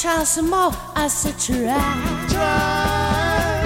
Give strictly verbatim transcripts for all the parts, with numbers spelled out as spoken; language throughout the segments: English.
try some more. I said try, try.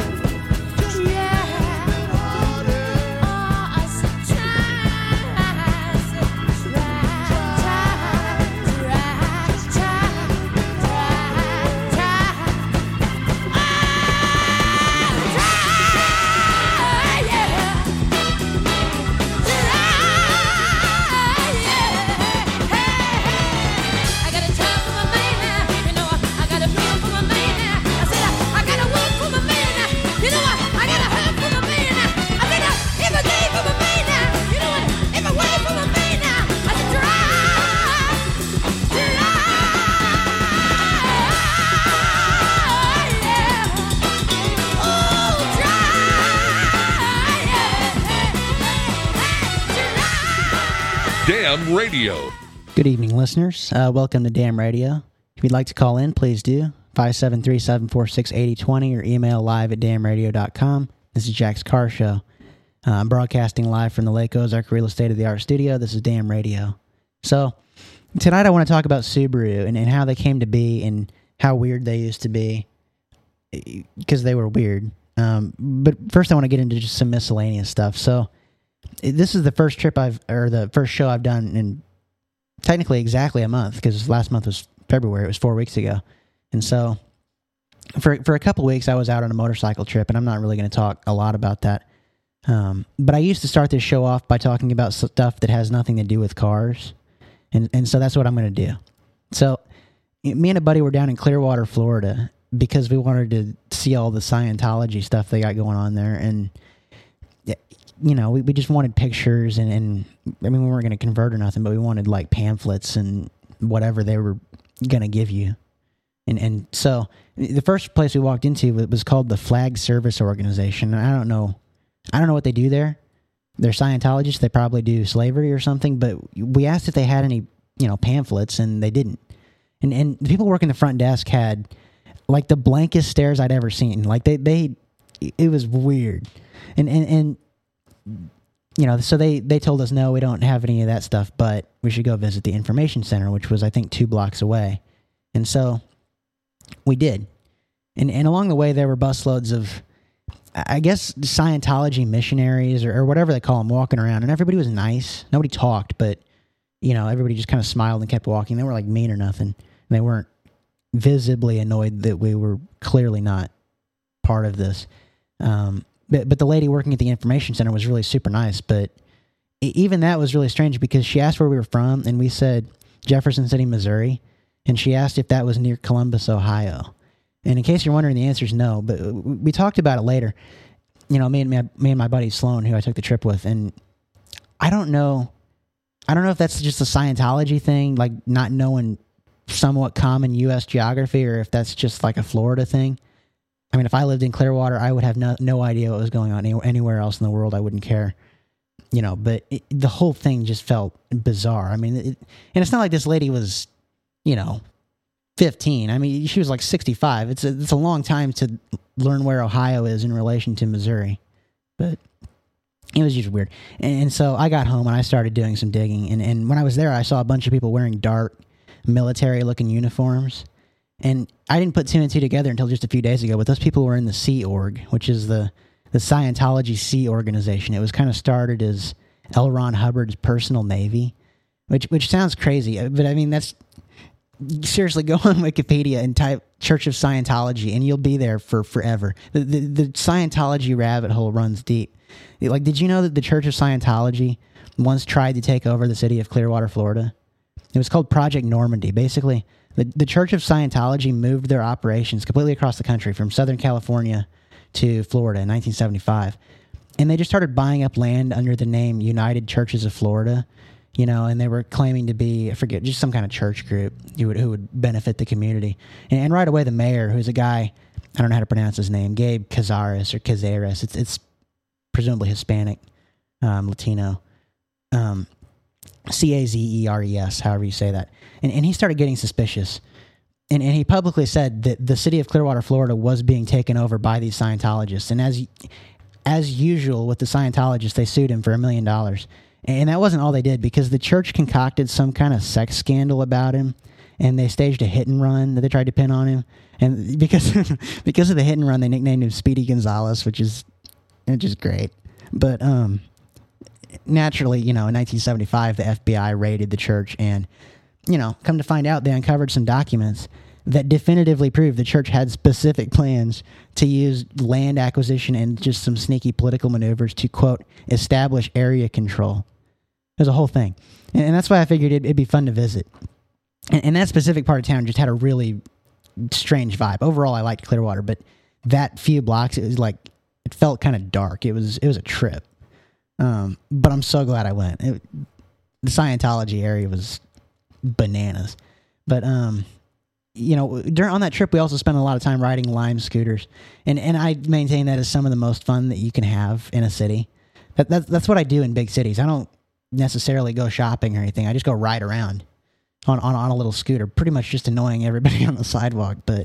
Damn Radio. Good evening, listeners. Uh, welcome to Damn Radio. If you'd like to call in, please do. five seven three, seven four six, eight zero two zero or email live at damn radio dot com. This is Jack's Car Show. Uh, I'm broadcasting live from the Lake Ozark Real Estate of the Art Studio. This is Damn Radio. So, tonight I want to talk about Subaru and, and how they came to be and how weird they used to be, because they were weird. Um, but first I want to get into just some miscellaneous stuff. So, this is the first trip I've, or the first show I've done in technically exactly a month, because last month was February. It was four weeks ago. And so for for a couple weeks, I was out on a motorcycle trip, and I'm not really going to talk a lot about that. Um, but I used to start this show off by talking about stuff that has nothing to do with cars. And, and so that's what I'm going to do. So me and a buddy were down in Clearwater, Florida, because we wanted to see all the Scientology stuff they got going on there. And you know, we, we just wanted pictures, and, and I mean, we weren't going to convert or nothing, but we wanted like pamphlets and whatever they were going to give you. And and so the first place we walked into was called the Flag Service Organization. I don't know, I don't know what they do there. They're Scientologists. They probably do slavery or something. But we asked if they had any, you know, pamphlets, and they didn't. And and the people working the front desk had like the blankest stares I'd ever seen. Like they they, it was weird. And and and. You know, so they, they told us, no, we don't have any of that stuff, but we should go visit the information center, which was, I think, two blocks away. And so we did. And and along the way, there were busloads of, I guess, Scientology missionaries or, or whatever they call them, walking around. And everybody was nice. Nobody talked, but, you know, everybody just kind of smiled and kept walking. They weren't, like, mean or nothing. And they weren't visibly annoyed that we were clearly not part of this. Um But, but the lady working at the information center was really super nice. But even that was really strange, because she asked where we were from, and we said Jefferson City, Missouri. And she asked if that was near Columbus, Ohio. And in case you're wondering, the answer is no. But we talked about it later. You know, me and my, me and my buddy Sloan, who I took the trip with. And I don't know. I don't know if that's just a Scientology thing, like not knowing somewhat common U S geography, or if that's just like a Florida thing. I mean, if I lived in Clearwater, I would have no, no idea what was going on any, anywhere else in the world. I wouldn't care, you know, but it, the whole thing just felt bizarre. I mean, it, and it's not like this lady was, you know, fifteen. I mean, she was like sixty-five. It's a, it's a long time to learn where Ohio is in relation to Missouri, but it was just weird. And, and so I got home and I started doing some digging. And, and when I was there, I saw a bunch of people wearing dark military-looking uniforms. And I didn't put two and two together until just a few days ago, but those people were in the Sea Org, which is the, the Scientology Sea Organization. It was kind of started as L. Ron Hubbard's personal navy, which which sounds crazy, but I mean, that's, seriously, go on Wikipedia and type Church of Scientology, and you'll be there for forever. The, the, the Scientology rabbit hole runs deep. Like, did you know that the Church of Scientology once tried to take over the city of Clearwater, Florida? It was called Project Normandy. Basically, The, the Church of Scientology moved their operations completely across the country from Southern California to Florida in nineteen seventy-five. And they just started buying up land under the name United Churches of Florida, you know, and they were claiming to be, I forget, just some kind of church group who would, who would benefit the community. And, and right away, the mayor, who's a guy, I don't know how to pronounce his name, Gabe Cazares or Cazares, it's, it's presumably Hispanic, um, Latino, um, C A Z E R E S, however you say that. And, and he started getting suspicious. And, and he publicly said that the city of Clearwater, Florida was being taken over by these Scientologists. And as as usual with the Scientologists, they sued him for a million dollars. And that wasn't all they did, because the church concocted some kind of sex scandal about him. and they staged a hit and run that they tried to pin on him. And because because of the hit and run, they nicknamed him Speedy Gonzalez, which is which is great. But um, naturally, you know, in nineteen seventy-five, the F B I raided the church, and you know, come to find out, they uncovered some documents that definitively proved the church had specific plans to use land acquisition and just some sneaky political maneuvers to, quote, establish area control. There's a whole thing. And, and that's why I figured it'd, it'd be fun to visit. And, and that specific part of town just had a really strange vibe. Overall, I liked Clearwater, but that few blocks, it was like, it felt kind of dark. It was, it was a trip. Um, but I'm so glad I went. It, the Scientology area was bananas. But, um, you know, during on that trip, we also spent a lot of time riding Lime scooters, and and I maintain that is some of the most fun that you can have in a city. That that's that's what I do in big cities. I don't necessarily go shopping or anything. I just go ride around on on, on a little scooter, pretty much just annoying everybody on the sidewalk. But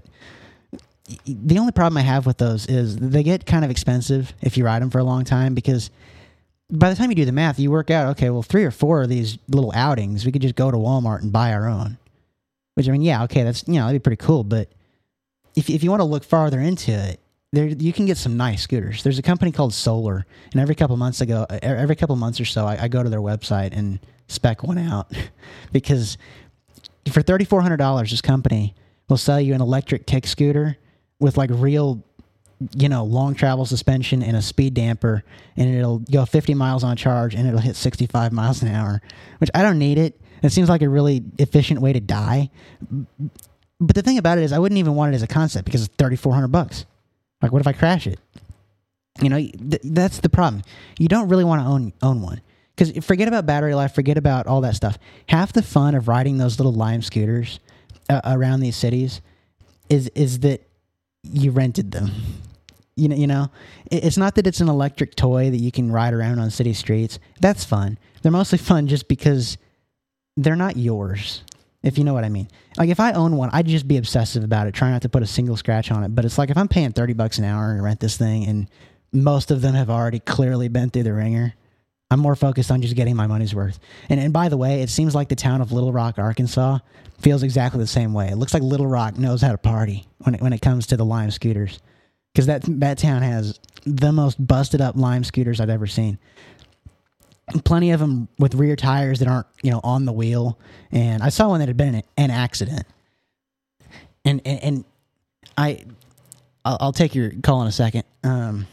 the only problem I have with those is they get kind of expensive if you ride them for a long time, because by the time you do the math, you work out, okay, well, three or four of these little outings, we could just go to Walmart and buy our own. Which, I mean, yeah, okay, that's, you know, that'd be pretty cool, but if if you want to look farther into it, there you can get some nice scooters. There's a company called Solar, and every couple months ago, every couple months or so, I, I go to their website and spec one out, because for thirty-four hundred dollars, this company will sell you an electric kick scooter with like real, you know, long travel suspension and a speed damper, and it'll go fifty miles on charge, and it'll hit sixty-five miles an hour, which I don't need it. It seems like a really efficient way to die. But the thing about it is I wouldn't even want it as a concept because it's thirty-four hundred bucks. Like, what if I crash it? You know, th- that's the problem. You don't really want to own own one. Because forget about battery life, forget about all that stuff. Half the fun of riding those little Lime scooters uh, around these cities is is that you rented them. You know, you know, it's not that it's an electric toy that you can ride around on city streets. That's fun. They're mostly fun just because they're not yours, if you know what I mean. Like, if I own one, I'd just be obsessive about it, try not to put a single scratch on it. But it's like, if I'm paying thirty bucks an hour to rent this thing, and most of them have already clearly been through the ringer, I'm more focused on just getting my money's worth. And and by the way, it seems like the town of Little Rock, Arkansas, feels exactly the same way. It looks like Little Rock knows how to party when it, when it comes to the Lime scooters. Because that, that town has the most busted up Lime scooters I've ever seen. Plenty of them with rear tires that aren't, you know, on the wheel. And I saw one that had been in an accident. And and, and I, I'll, I'll take your call in a second. Um,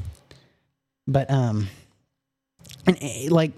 but um, and like,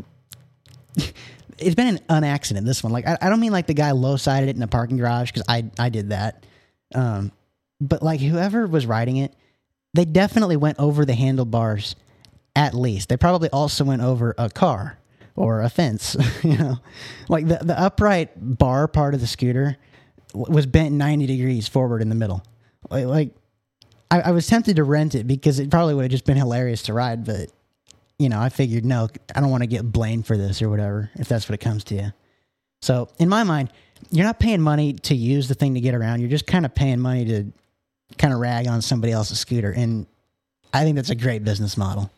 it's been an, an accident. This one, like, I, I don't mean like the guy low sided it in a parking garage, because I I did that. Um, but like, whoever was riding it, they definitely went over the handlebars. At least they probably also went over a car or a fence. You know, like the the upright bar part of the scooter was bent ninety degrees forward in the middle. Like, like I, I was tempted to rent it because it probably would have just been hilarious to ride. But you know, I figured, no, I don't want to get blamed for this or whatever, if that's what it comes to. You. So in my mind, you're not paying money to use the thing to get around. You're just kind of paying money to kind of rag on somebody else's scooter, and I think that's a great business model.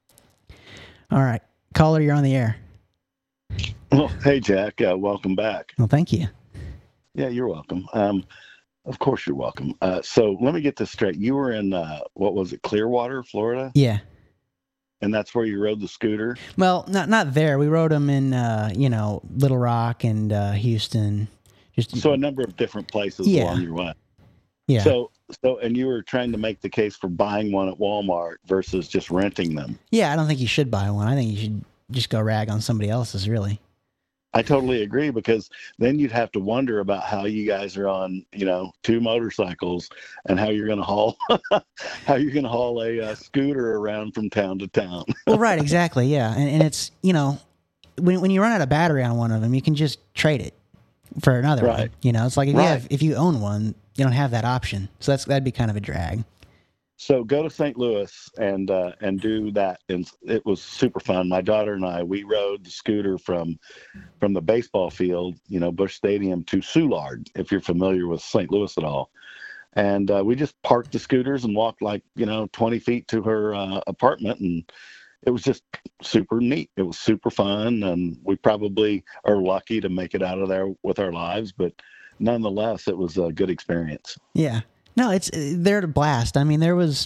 All right. Caller, you're on the air. Well, hey, Jack. Uh, welcome back. Well, thank you. Yeah, you're welcome. Um, of course you're welcome. Uh, so let me get this straight. You were in, uh, what was it, Clearwater, Florida? Yeah. And that's where you rode the scooter? Well, not not there. We rode them in, uh, you know, Little Rock and uh, Houston. Just So a number of different places yeah. along your way. Yeah. So, so, and you were trying to make the case for buying one at Walmart versus just renting them. Yeah, I don't think you should buy one. I think you should just go rag on somebody else's, really. I totally agree, because then you'd have to wonder about how you guys are on, you know, two motorcycles, and how you're going to haul, how you're going to haul a uh, scooter around from town to town. Well, right, exactly, yeah, and and it's, you know, when when you run out of battery on one of them, you can just trade it for another right. one. You know, it's like if, right. you have, if you own one, you don't have that option, so that's that'd be kind of a drag. So go to Saint Louis and uh, and do that, and it was super fun. My daughter and I, we rode the scooter from from the baseball field, you know, Busch Stadium, to Soulard, if you're familiar with Saint Louis at all. And uh, we just parked the scooters and walked like, you know, twenty feet to her uh, apartment, and it was just super neat. It was super fun, and we probably are lucky to make it out of there with our lives, but nonetheless, it was a good experience. Yeah. No, it's they're a blast. I mean, there was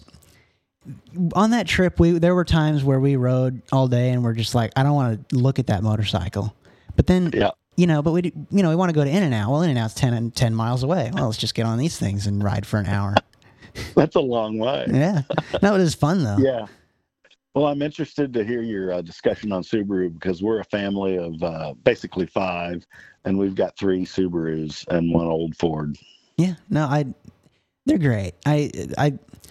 on that trip we there were times where we rode all day and we're just like, I don't want to look at that motorcycle. But then Yeah. you know, but we you know, we want to go to In-N-Out. Well, In-N-Out's ten and ten miles away. Well, let's just get on these things and ride for an hour. That's a long way. Yeah. No, it was fun though. Yeah. Well, I'm interested to hear your uh, discussion on Subaru because we're a family of uh, basically five, and we've got three Subarus and one old Ford. Yeah. No, I they're great. I I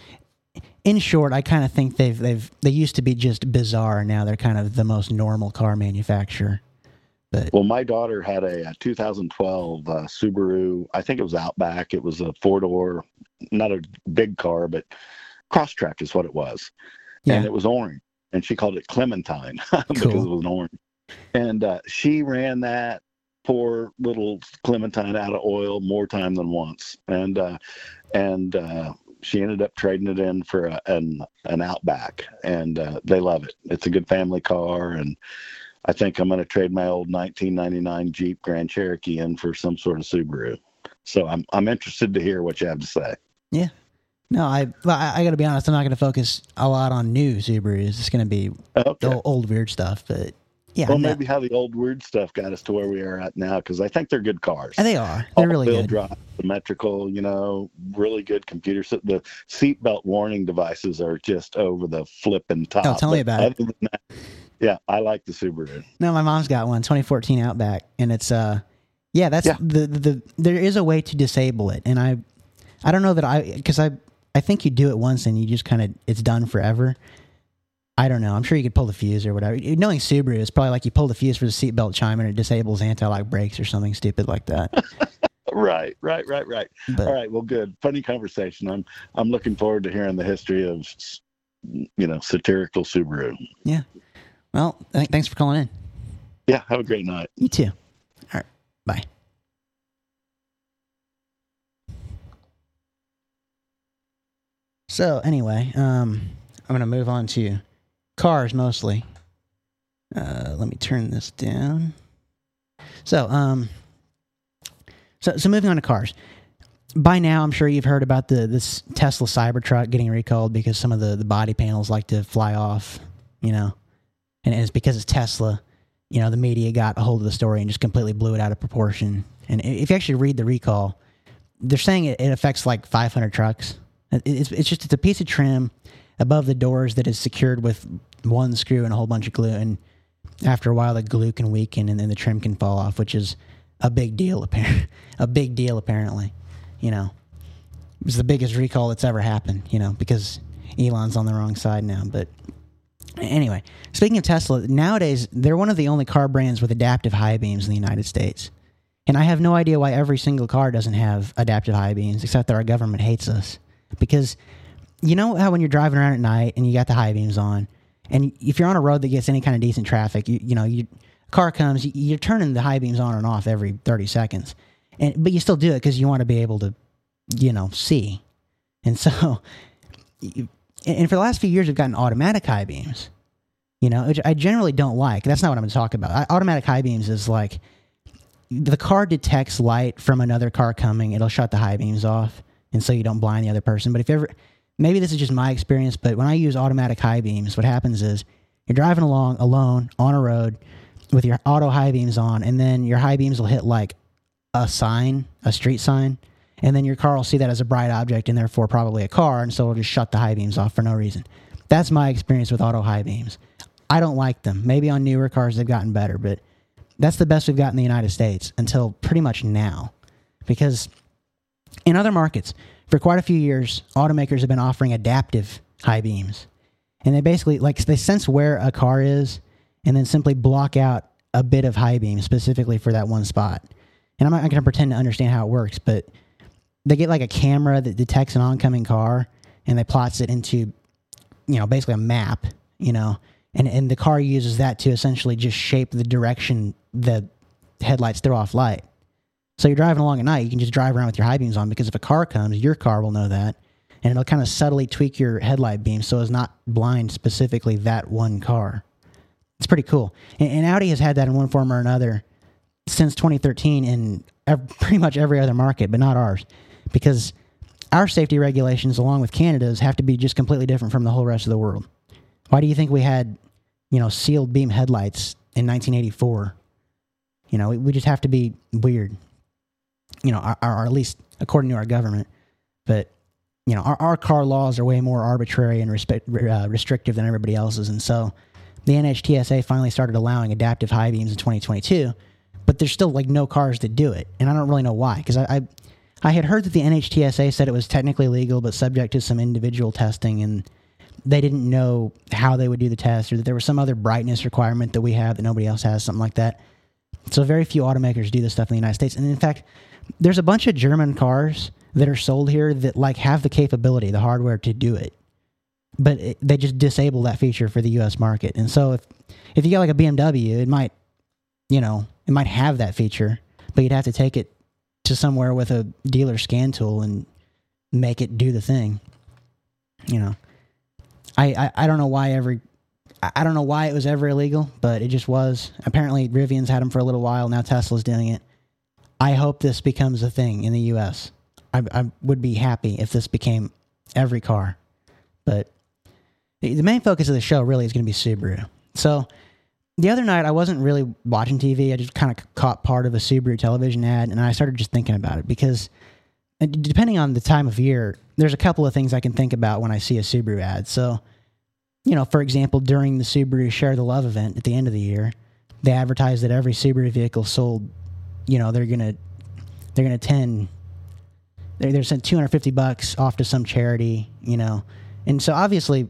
in short, I kind of think they've they've they used to be just bizarre, and now they're kind of the most normal car manufacturer. But Well, my daughter had a, a two thousand twelve uh, Subaru. I think it was Outback. It was a four-door, not a big car, but Crosstrek is what it was. yeah. And it was orange. And she called it Clementine because Cool. it was an orange. And uh, she ran that poor little Clementine out of oil more time than once. And uh, and uh, she ended up trading it in for a, an an Outback, and uh, they love it. It's a good family car, and I think I'm going to trade my old nineteen ninety-nine Jeep Grand Cherokee in for some sort of Subaru. So I'm I'm interested to hear what you have to say. Yeah. No, I well, I, I got to be honest. I'm not going to focus a lot on new Subarus. It's going to be Okay. the old weird stuff. But yeah, Well, no, maybe how the old weird stuff got us to where we are at now, because I think they're good cars. they are. They're really All-wheel good. drive, symmetrical, you know, really good computer. So the seatbelt warning devices are just over the flipping top. Oh, tell me But about it. other than that, yeah, I like the Subaru. No, my mom's got one, twenty fourteen Outback, and it's uh, yeah, that's Yeah. the, the the there is a way to disable it, and I, I don't know that I because I I think you do it once and you just kind of it's done forever. I don't know. I'm sure you could pull the fuse or whatever. Knowing Subaru, it's probably like you pull the fuse for the seatbelt chime and it disables anti-lock brakes or something stupid like that. Right, right, right, right. But All right, well, good, funny conversation. I'm I'm looking forward to hearing the history of, you know, satirical Subaru. well, th- thanks for calling in. Yeah, have a great night. You too. All right, bye. So anyway, um, I'm gonna move on to cars mostly. Uh, let me turn this down. So, um, so so moving on to cars. By now, I'm sure you've heard about the this Tesla Cybertruck getting recalled because some of the, the body panels like to fly off, you know, and it's because it's Tesla. You know, the media got a hold of the story and just completely blew it out of proportion. And if you actually read the recall, they're saying it, it affects like five hundred trucks. It's it's just it's a piece of trim above the doors that is secured with one screw and a whole bunch of glue. And after a while, the glue can weaken and then the trim can fall off, which is a big deal. Apparently, a big deal. Apparently, you know, it was the biggest recall that's ever happened. You know, because Elon's on the wrong side now. But anyway, speaking of Tesla, nowadays they're one of the only car brands with adaptive high beams in the United States. And I have no idea why every single car doesn't have adaptive high beams, except that our government hates us. Because you know how when you're driving around at night and you got the high beams on, and if you're on a road that gets any kind of decent traffic, you you know, you car comes, you, you're turning the high beams on and off every thirty seconds, and but you still do it because you want to be able to, you know, see. And so, you, and for the last few years, we've gotten automatic high beams. You know, which I generally don't like. That's not what I'm going to talk about. I, automatic high beams is like the car detects light from another car coming, it'll shut the high beams off, and so you don't blind the other person. But if you ever, maybe this is just my experience, but when I use automatic high beams, what happens is you're driving along alone on a road with your auto high beams on, and then your high beams will hit like a sign, a street sign, and then your car will see that as a bright object and therefore probably a car, and so it'll just shut the high beams off for no reason. That's my experience with auto high beams. I don't like them. Maybe on newer cars they've gotten better, but that's the best we've got in the United States until pretty much now. Because in other markets, for quite a few years, automakers have been offering adaptive high beams. And they basically, like, they sense where a car is and then simply block out a bit of high beam specifically for that one spot. And I'm not going to pretend to understand how it works, but they get like a camera that detects an oncoming car and they plots it into, you know, basically a map, you know, and, and the car uses that to essentially just shape the direction the headlights throw off light. So you're driving along at night, you can just drive around with your high beams on, because if a car comes, your car will know that, and it'll kind of subtly tweak your headlight beam so as not blind specifically that one car. It's pretty cool. And, and Audi has had that in one form or another since twenty thirteen in ev- pretty much every other market, but not ours, because our safety regulations, along with Canada's, have to be just completely different from the whole rest of the world. Why do you think we had, you know, sealed beam headlights in nineteen eighty-four? You know, we, we just have to be weird, you know, or, or at least according to our government. But, you know, our, our car laws are way more arbitrary and respect, uh, restrictive than everybody else's. And so the N H T S A finally started allowing adaptive high beams in twenty twenty-two, but there's still like no cars that do it. And I don't really know why, because I, I I had heard that the N H T S A said it was technically legal, but subject to some individual testing, and they didn't know how they would do the test, or that there was some other brightness requirement that we have that nobody else has, something like that. So very few automakers do this stuff in the United States. And in fact, there's a bunch of German cars that are sold here that like have the capability, the hardware to do it, but it, they just disable that feature for the U S market. And so if if you got like a B M W, it might, you know, it might have that feature, but you'd have to take it to somewhere with a dealer scan tool and make it do the thing. You know, I, I, I don't know why every, I don't know why it was ever illegal, but it just was. Apparently Rivian's had them for a little while. Now Tesla's doing it. I hope this becomes a thing in the U S. I, I would be happy if this became every car. But the main focus of the show really is going to be Subaru. So the other night, I wasn't really watching T V. I just kind of caught part of a Subaru television ad, and I started just thinking about it because depending on the time of year, there's a couple of things I can think about when I see a Subaru ad. So, you know, for example, during the Subaru Share the Love event at the end of the year, they advertised that every Subaru vehicle sold, you know, they're gonna they're gonna ten they're they're sent two hundred fifty bucks off to some charity, you know, and so obviously.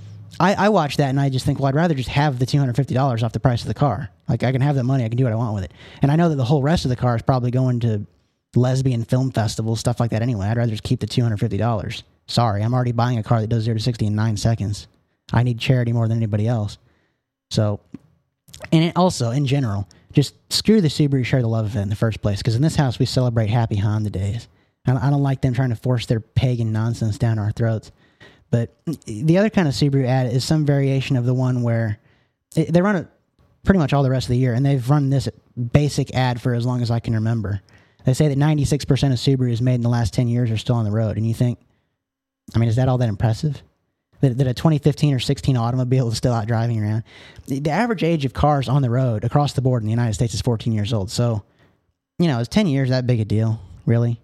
I, I watch that and I just think, well, I'd rather just have the two hundred fifty dollars off the price of the car. Like, I can have that money, I can do what I want with it. And I know that the whole rest of the car is probably going to lesbian film festivals, stuff like that anyway. I'd rather just keep the two hundred fifty dollars. Sorry, I'm already buying a car that does zero to sixty in nine seconds. I need charity more than anybody else. So, and it also, in general, just screw the Subaru Share the Love event in the first place, because in this house we celebrate happy Honda days. I I don't like them trying to force their pagan nonsense down our throats. But the other kind of Subaru ad is some variation of the one where it, they run it pretty much all the rest of the year, and they've run this basic ad for as long as I can remember. They say that ninety-six percent of Subarus made in the last ten years are still on the road. And you think, I mean, is that all that impressive? That, that a twenty fifteen or sixteen automobile is still out driving around? The, the average age of cars on the road across the board in the United States is fourteen years old. So, you know, is ten years that big a deal, really?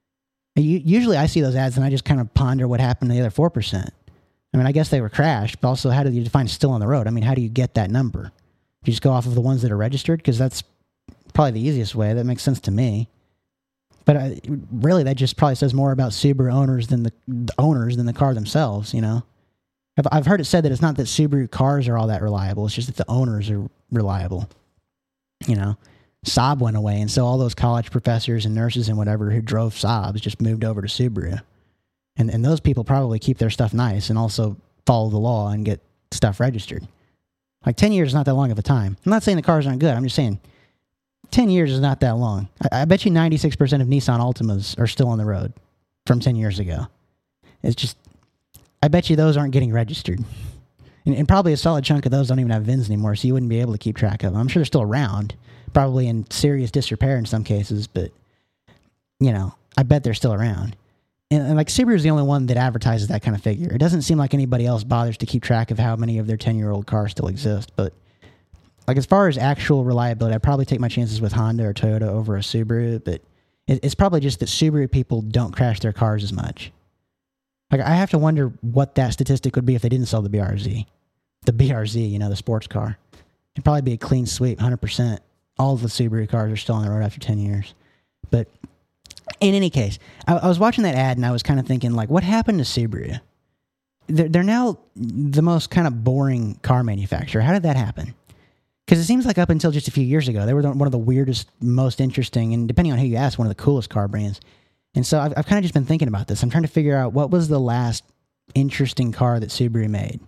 Usually I see those ads and I just kind of ponder what happened to the other four percent. I mean, I guess they were crashed, but also how do you define still on the road? I mean, how do you get that number? Do you just go off of the ones that are registered? Because that's probably the easiest way. That makes sense to me. But I, really, that just probably says more about Subaru owners than the, the owners than the car themselves, you know? I've, I've heard it said that it's not that Subaru cars are all that reliable. It's just that the owners are reliable, you know? Saab went away, and so all those college professors and nurses and whatever who drove Saabs just moved over to Subaru. And and those people probably keep their stuff nice and also follow the law and get stuff registered. Like ten years is not that long of a time. I'm not saying the cars aren't good. I'm just saying ten years is not that long. I, I bet you ninety-six percent of Nissan Altimas are still on the road from ten years ago. It's just, I bet you those aren't getting registered. And, and probably a solid chunk of those don't even have V I Ns anymore, so you wouldn't be able to keep track of them. I'm sure they're still around. Probably in serious disrepair in some cases, but, you know, I bet they're still around. And, and like, Subaru is the only one that advertises that kind of figure. It doesn't seem like anybody else bothers to keep track of how many of their ten-year-old cars still exist. But, like, as far as actual reliability, I'd probably take my chances with Honda or Toyota over a Subaru, but it, it's probably just that Subaru people don't crash their cars as much. Like, I have to wonder what that statistic would be if they didn't sell the B R Z. The B R Z, you know, the sports car. It'd probably be a clean sweep, one hundred percent. All of the Subaru cars are still on the road after ten years. But in any case, I, I was watching that ad and I was kind of thinking, like, what happened to Subaru? They're, they're now the most kind of boring car manufacturer. How did that happen? Because it seems like up until just a few years ago, they were one of the weirdest, most interesting, and depending on who you ask, one of the coolest car brands. And so I've, I've kind of just been thinking about this. I'm trying to figure out what was the last interesting car that Subaru made.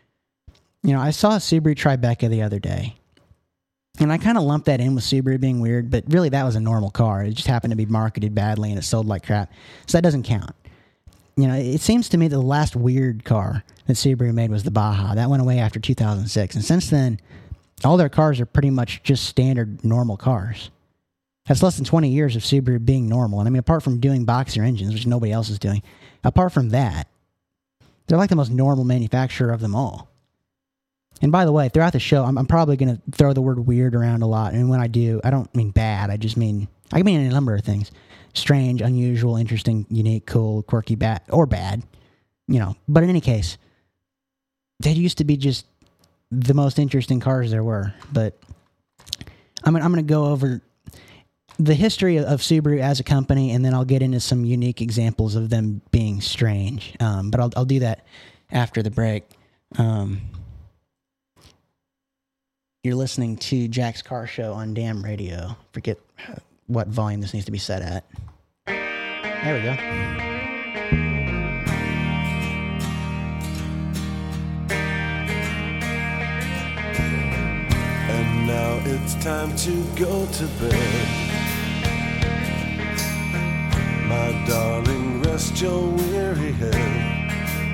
You know, I saw a Subaru Tribeca the other day. And I kind of lumped that in with Subaru being weird, but really that was a normal car. It just happened to be marketed badly and it sold like crap. So that doesn't count. You know, it seems to me that the last weird car that Subaru made was the Baja. That went away after two thousand six. And since then, all their cars are pretty much just standard normal cars. That's less than twenty years of Subaru being normal. And I mean, apart from doing boxer engines, which nobody else is doing, apart from that, they're like the most normal manufacturer of them all. And by the way, throughout the show, I'm, I'm probably going to throw the word weird around a lot. And when I do, I don't mean bad. I just mean, I mean a number of things. Strange, unusual, interesting, unique, cool, quirky, bad, or bad. You know, but in any case, they used to be just the most interesting cars there were. But I'm, I'm going to go over the history of Subaru as a company, and then I'll get into some unique examples of them being strange. Um, but I'll, I'll do that after the break. Um, you're listening to Jack's Car Show on Damn Radio. Forget what volume this needs to be set at. There we go. And now it's time to go to bed. My darling, rest your weary head.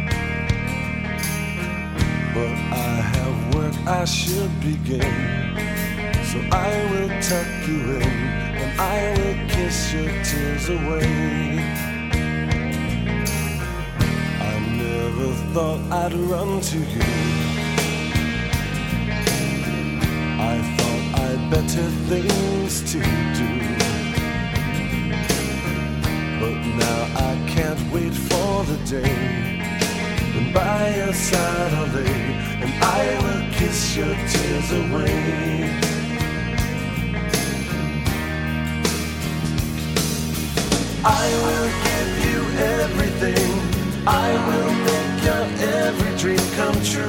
But I have work I should begin. So I will tuck you in, and I will kiss your tears away. I never thought I'd run to you. I thought I'd better things to do. But now I can't wait for the day when by your side I'll lay, and I will kiss your tears away. I will give you everything. I will make your every dream come true.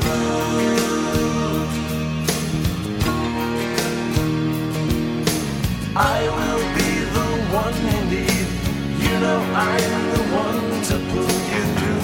I will be the one you need. You know I am the one to pull you through.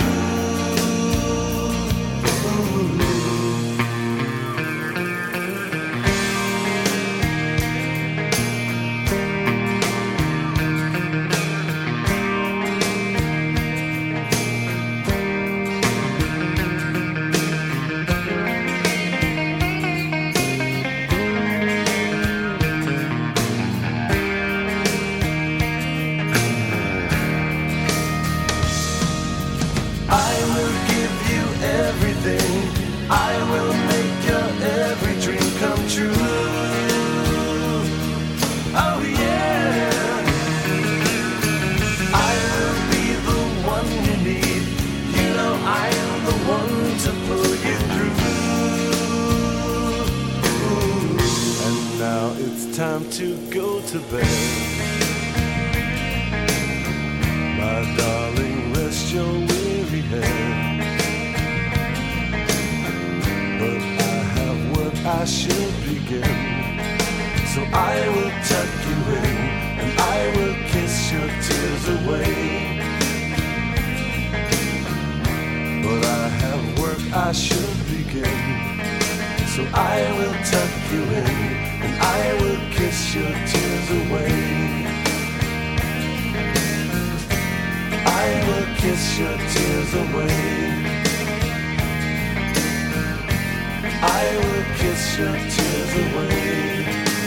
Time to go to bed. My darling, rest your weary head. But I have work I should begin. So I will tuck you in, and I will kiss your tears away. But I have work I should begin. So I will tuck you in, and I will kiss your tears away. I will kiss your tears away. I will kiss your tears away.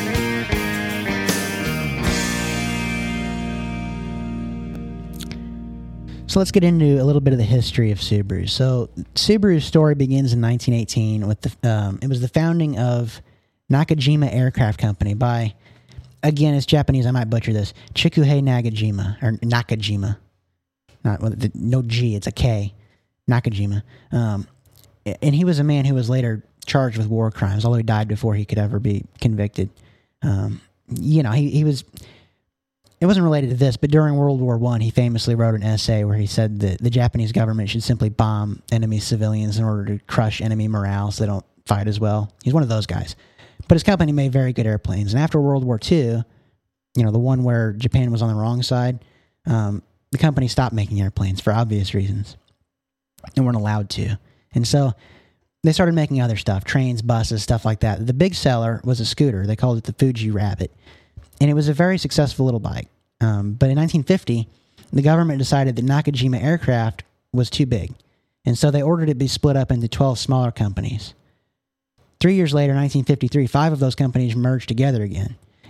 So let's get into a little bit of the history of Subaru. So Subaru's story begins in nineteen eighteen with the um, it was the founding of Nakajima Aircraft Company by, again, it's Japanese, I might butcher this, Chikuhei Nakajima, or Nakajima. Not with no G, it's a K. Nakajima. Um, and he was a man who was later charged with war crimes, although he died before he could ever be convicted. Um, you know, he, he was... It wasn't related to this, but during World War One, he famously wrote an essay where he said that the Japanese government should simply bomb enemy civilians in order to crush enemy morale so they don't fight as well. He's one of those guys. But his company made very good airplanes. And after World War Two, you know, the one where Japan was on the wrong side, um, the company stopped making airplanes for obvious reasons. And weren't allowed to. And so they started making other stuff, trains, buses, stuff like that. The big seller was a scooter. They called it the Fuji Rabbit. And it was a very successful little bike. Um, but in nineteen fifty, the government decided that Nakajima Aircraft was too big. And so they ordered it to be split up into twelve smaller companies. Three years later, nineteen fifty-three, five of those companies merged together again.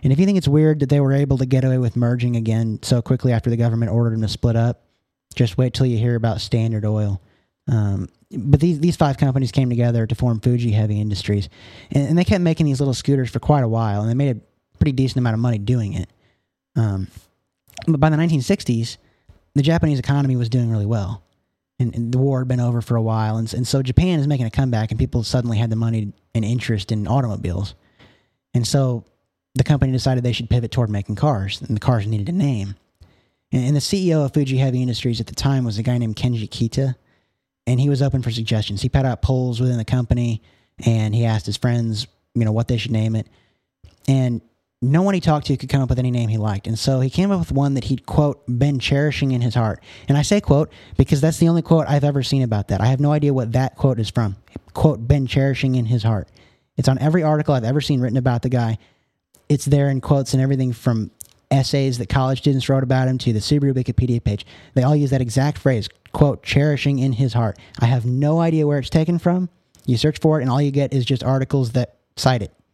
And if you think it's weird that they were able to get away with merging again so quickly after the government ordered them to split up, just wait till you hear about Standard Oil. Um, but these these five companies came together to form Fuji Heavy Industries, and, and they kept making these little scooters for quite a while, and they made a pretty decent amount of money doing it. Um, but by the nineteen sixties, the Japanese economy was doing really well, and, and the war had been over for a while, and, and so Japan is making a comeback, and people suddenly had the money and interest in automobiles, and so the company decided they should pivot toward making cars, and the cars needed a name. And, and the C E O of Fuji Heavy Industries at the time was a guy named Kenji Kita, and he was open for suggestions. He put out polls within the company, and he asked his friends, you know, what they should name it. And no one he talked to could come up with any name he liked. And so he came up with one that he'd, quote, been cherishing in his heart. And I say quote because that's the only quote I've ever seen about that. I have no idea what that quote is from. Quote, been cherishing in his heart. It's on every article I've ever seen written about the guy. It's there in quotes and everything from essays that college students wrote about him to the Subaru Wikipedia page. They all use that exact phrase, quote, cherishing in his heart. I have no idea where it's taken from. You search for it, and all you get is just articles that cite it.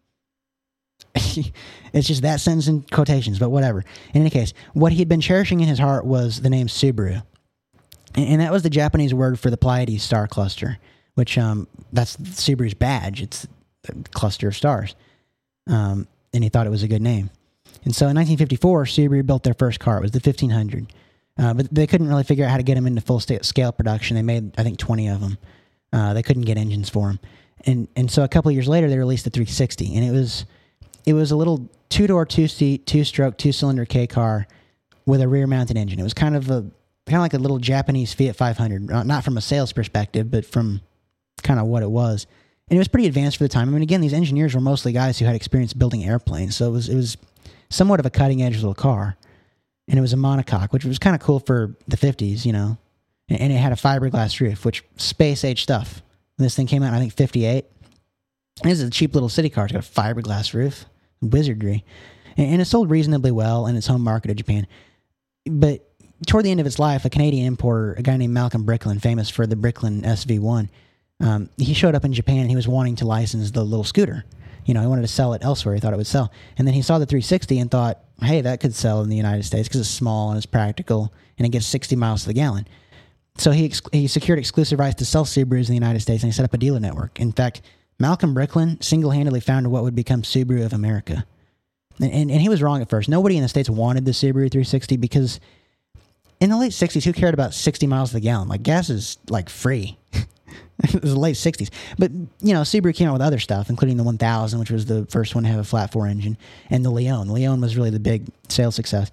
It's just that sentence in quotations, but whatever. In any case, what he had been cherishing in his heart was the name Subaru. And, and that was the Japanese word for the Pleiades star cluster, which um, that's Subaru's badge. It's a cluster of stars. Um, and he thought it was a good name. And so in nineteen fifty-four, Subaru built their first car. It was the fifteen hundred. Uh, but they couldn't really figure out how to get them into full-scale production. They made, I think, twenty of them. Uh, they couldn't get engines for them. And and so a couple of years later, they released the three sixty. And it was it was a little two-door, two-seat, two-stroke, two-cylinder K car with a rear-mounted engine. It was kind of a kind of like a little Japanese Fiat five hundred, not from a sales perspective, but from kind of what it was. And it was pretty advanced for the time. I mean, again, these engineers were mostly guys who had experience building airplanes, so it was it was somewhat of a cutting-edge little car. And it was a monocoque, which was kind of cool for the fifties, you know. And, and it had a fiberglass roof, which space-age stuff. And this thing came out in, I think, fifty-eight. And this is a cheap little city car. It's got a fiberglass roof. Wizardry. And, and it sold reasonably well in its home market of Japan. But toward the end of its life, a Canadian importer, a guy named Malcolm Bricklin, famous for the Bricklin S V one, um, he showed up in Japan and he was wanting to license the little scooter. You know, he wanted to sell it elsewhere. He thought it would sell. And then he saw the three sixty and thought, hey, that could sell in the United States because it's small and it's practical and it gets sixty miles to the gallon. So he ex- he secured exclusive rights to sell Subarus in the United States, and he set up a dealer network. In fact, Malcolm Bricklin single-handedly founded what would become Subaru of America. And, and, and he was wrong at first. Nobody in the States wanted the Subaru three sixty because in the late sixties, who cared about sixty miles to the gallon? Like, gas is, like, free. It was the late sixties. But, you know, Subaru came out with other stuff, including the one thousand, which was the first one to have a flat four engine, and the Leon. The Leon was really the big sales success.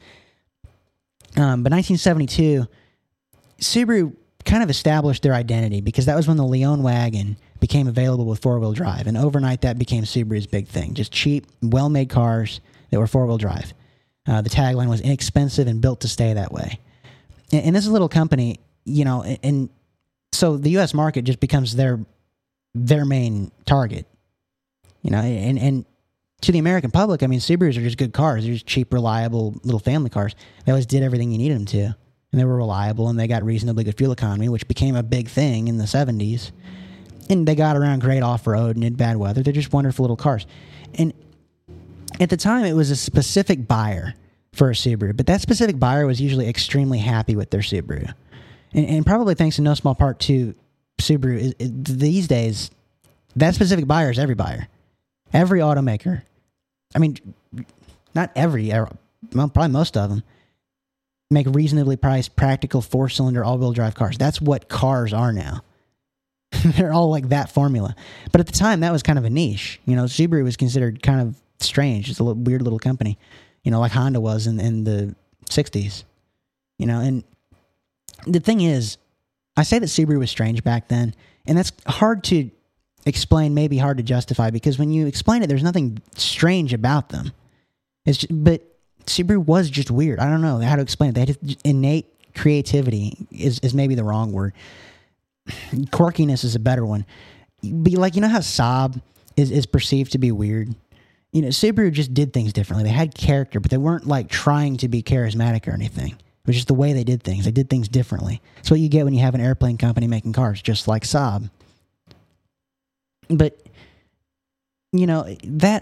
Um, but nineteen seventy-two, Subaru kind of established their identity because that was when the Leon wagon became available with four-wheel drive. And overnight, that became Subaru's big thing. Just cheap, well-made cars that were four-wheel drive. Uh, the tagline was inexpensive and built to stay that way. And, and this is a little company, you know, and, and so the U S market just becomes their their main target. You know, and, and to the American public, I mean, Subarus are just good cars. They're just cheap, reliable little family cars. They always did everything you needed them to. And they were reliable, and they got reasonably good fuel economy, which became a big thing in the seventies. And they got around great off-road and in bad weather. They're just wonderful little cars. And at the time, it was a specific buyer for a Subaru. But that specific buyer was usually extremely happy with their Subaru. And, and probably thanks in no small part to Subaru. Is, is, these days, that specific buyer is every buyer. Every automaker. I mean, not every, well, probably most of them, make reasonably priced, practical, four-cylinder, all-wheel drive cars. That's what cars are now. They're all like that formula. But at the time, that was kind of a niche. You know, Subaru was considered kind of strange. It's a little, weird little company, you know, like Honda was in, in the sixties. You know, and the thing is, I say that Subaru was strange back then, and that's hard to explain, maybe hard to justify, because when you explain it, there's nothing strange about them. It's just, but Subaru was just weird. I don't know how to explain it. They had innate creativity is, is maybe the wrong word. Quirkiness is a better one. But like, you know how Saab is, is perceived to be weird? You know, Subaru just did things differently. They had character, but they weren't like trying to be charismatic or anything. It was just the way they did things. They did things differently. It's what you get when you have an airplane company making cars, just like Saab. But, you know, that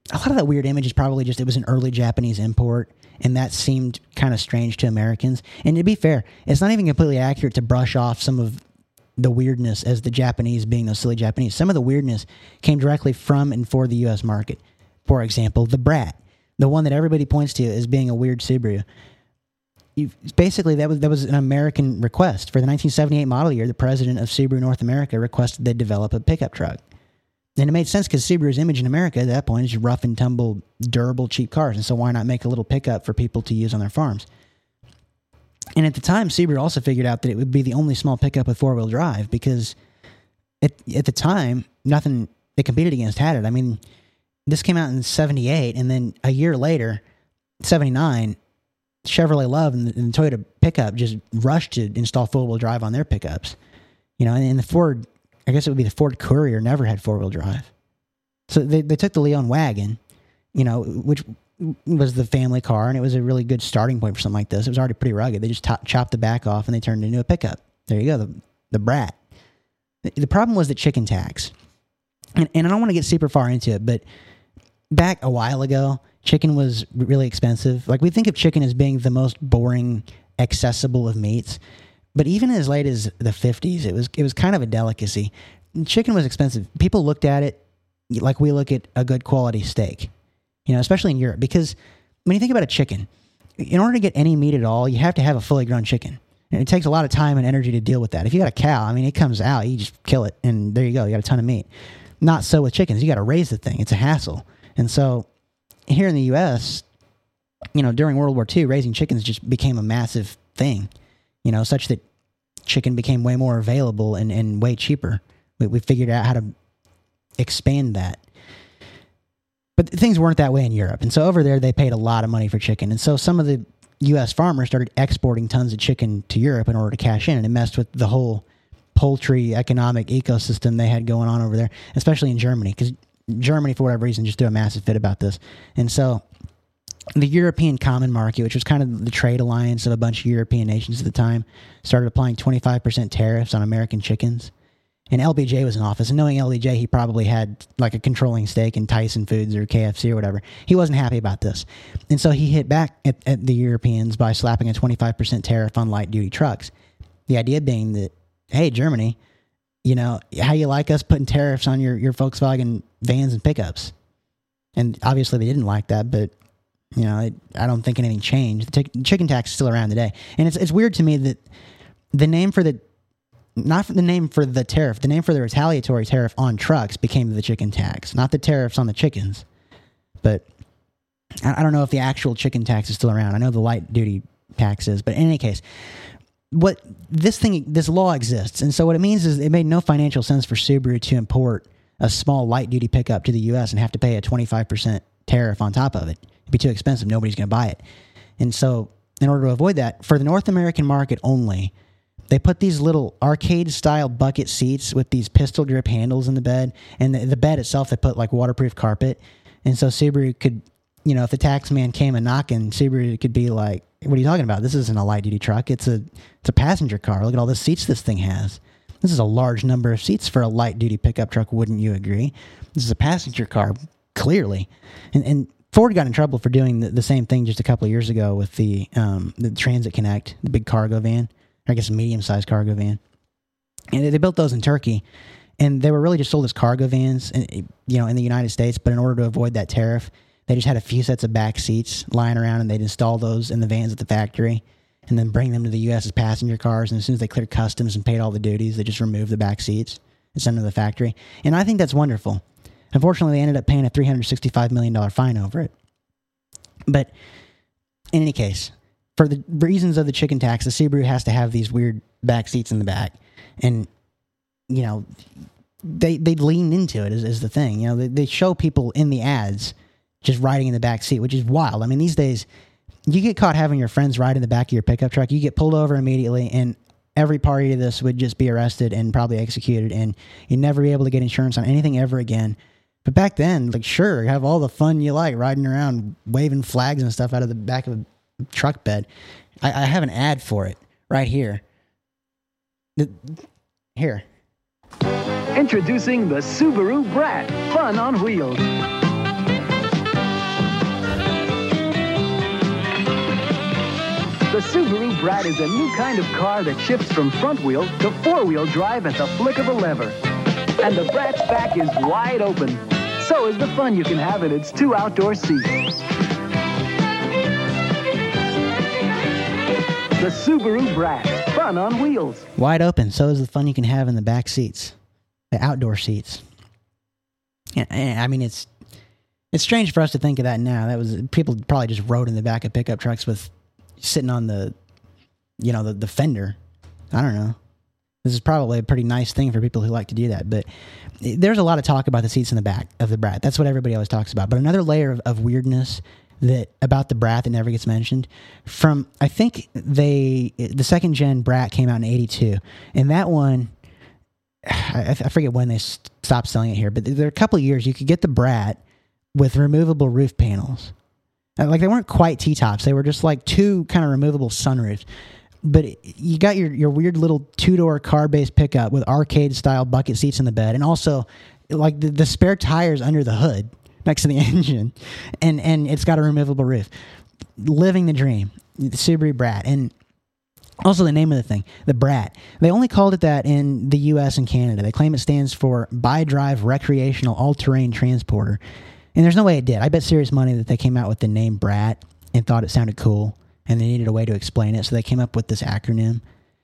a lot of that weird image is probably just it was an early Japanese import, and that seemed kind of strange to Americans. And to be fair, it's not even completely accurate to brush off some of the weirdness as the Japanese being those silly Japanese. Some of the weirdness came directly from and for the U S market. For example, the Brat, the one that everybody points to as being a weird Subaru. You, basically, that was that was an American request. For the nineteen seventy-eight model year, the president of Subaru North America requested they develop a pickup truck. And it made sense because Subaru's image in America at that point is rough and tumble, durable, cheap cars. And so why not make a little pickup for people to use on their farms? And at the time, Subaru also figured out that it would be the only small pickup with four-wheel drive because at, at the time, nothing they competed against had it. I mean, this came out in seventy-eight, and then a year later, seventy-nine, Chevrolet Love and the, and the Toyota pickup just rushed to install four-wheel drive on their pickups. You know, and, and the Ford, I guess it would be the Ford Courier, never had four-wheel drive. So they, they took the Leon wagon, you know, which was the family car, and it was a really good starting point for something like this. It was already pretty rugged. They just top, chopped the back off, and they turned it into a pickup. There you go, the, the Brat. The, the problem was the chicken tax. And, and I don't want to get super far into it, but back a while ago, chicken was really expensive. Like, we think of chicken as being the most boring, accessible of meats. But even as late as the fifties, it was it was kind of a delicacy. Chicken was expensive. People looked at it like we look at a good quality steak, you know, especially in Europe. Because when you think about a chicken, in order to get any meat at all, you have to have a fully grown chicken. And it takes a lot of time and energy to deal with that. If you got a cow, I mean, it comes out, you just kill it, and there you go. You got a ton of meat. Not so with chickens. You got to raise the thing. It's a hassle. And so here in the U S, you know, during World War Two, raising chickens just became a massive thing, you know, such that chicken became way more available and, and way cheaper. We, we figured out how to expand that. But things weren't that way in Europe. And so over there, they paid a lot of money for chicken. And so some of the U S farmers started exporting tons of chicken to Europe in order to cash in. And it messed with the whole poultry economic ecosystem they had going on over there, especially in Germany, because Germany, for whatever reason, just threw a massive fit about this. And so the European Common Market, which was kind of the trade alliance of a bunch of European nations at the time, started applying twenty-five percent tariffs on American chickens. And L B J was in office. And knowing L B J, he probably had like a controlling stake in Tyson Foods or K F C or whatever. He wasn't happy about this. And so he hit back at, at the Europeans by slapping a twenty-five percent tariff on light-duty trucks. The idea being that, hey, Germany, you know, how you like us putting tariffs on your, your Volkswagen vans and pickups? And obviously they didn't like that, but, you know, it, I don't think anything changed. The t- chicken tax is still around today. And it's it's weird to me that the name for the, not for the name for the tariff, the name for the retaliatory tariff on trucks became the chicken tax, not the tariffs on the chickens. But I, I don't know if the actual chicken tax is still around. I know the light duty tax is, but in any case, what this thing, this law exists. And so what it means is it made no financial sense for Subaru to import a small light duty pickup to the U S and have to pay a twenty-five percent tariff on top of it. It'd be too expensive. Nobody's going to buy it. And so in order to avoid that, for the North American market only, they put these little arcade-style bucket seats with these pistol grip handles in the bed. And the, the bed itself, they put like waterproof carpet. And so Subaru could, you know, if the tax man came a knocking, Subaru could be like, what are you talking about? This isn't a light-duty truck. It's a it's a passenger car. Look at all the seats this thing has. This is a large number of seats for a light-duty pickup truck, wouldn't you agree? This is a passenger car, clearly. And, and Ford got in trouble for doing the, the same thing just a couple of years ago with the um, the Transit Connect, the big cargo van, or I guess a medium-sized cargo van. And they built those in Turkey, and they were really just sold as cargo vans, you know, in the United States. But in order to avoid that tariff, they just had a few sets of back seats lying around, and they'd install those in the vans at the factory and then bring them to the U S as passenger cars. And as soon as they cleared customs and paid all the duties, they just removed the back seats and sent them to the factory. And I think that's wonderful. Unfortunately, they ended up paying a three hundred sixty-five million dollars fine over it. But in any case, for the reasons of the chicken tax, the Subaru has to have these weird back seats in the back. And, you know, they they lean into it is, is the thing. You know, they, they show people in the ads just riding in the back seat, which is wild. I mean, these days, you get caught having your friends ride in the back of your pickup truck, you get pulled over immediately, and every party to this would just be arrested and probably executed, and you'd never be able to get insurance on anything ever again. But back then, like, sure, have all the fun you like, riding around, waving flags and stuff out of the back of a truck bed. I, I have an ad for it right here. The, here. Introducing the Subaru Brat, fun on wheels. The Subaru Brat is a new kind of car that shifts from front-wheel to four-wheel drive at the flick of a lever. And the Brat's back is wide open. So is the fun you can have in its two outdoor seats. The Subaru Brat. Fun on wheels. Wide open. So is the fun you can have in the back seats. The outdoor seats. Yeah, I mean, it's it's strange for us to think of that now. That was people probably just rode in the back of pickup trucks with sitting on the, you know, the, the fender. I don't know. This is probably a pretty nice thing for people who like to do that. But there's a lot of talk about the seats in the back of the Brat. That's what everybody always talks about. But another layer of, of weirdness that about the Brat that never gets mentioned, from I think they the second gen Brat came out in eighty-two, and that one, I, I forget when they stopped selling it here, but there are a couple of years you could get the Brat with removable roof panels. Like, they weren't quite T-tops. They were just like two kind of removable sunroofs. But you got your, your weird little two-door car-based pickup with arcade-style bucket seats in the bed, and also like the, the spare tires under the hood next to the engine, and, and it's got a removable roof. Living the dream. The Subaru Brat. And also the name of the thing, the Brat. They only called it that in the U S and Canada. They claim it stands for Bi-Drive Recreational All-Terrain Transporter. And there's no way it did. I bet serious money that they came out with the name Brat and thought it sounded cool, and they needed a way to explain it, so they came up with this acronym.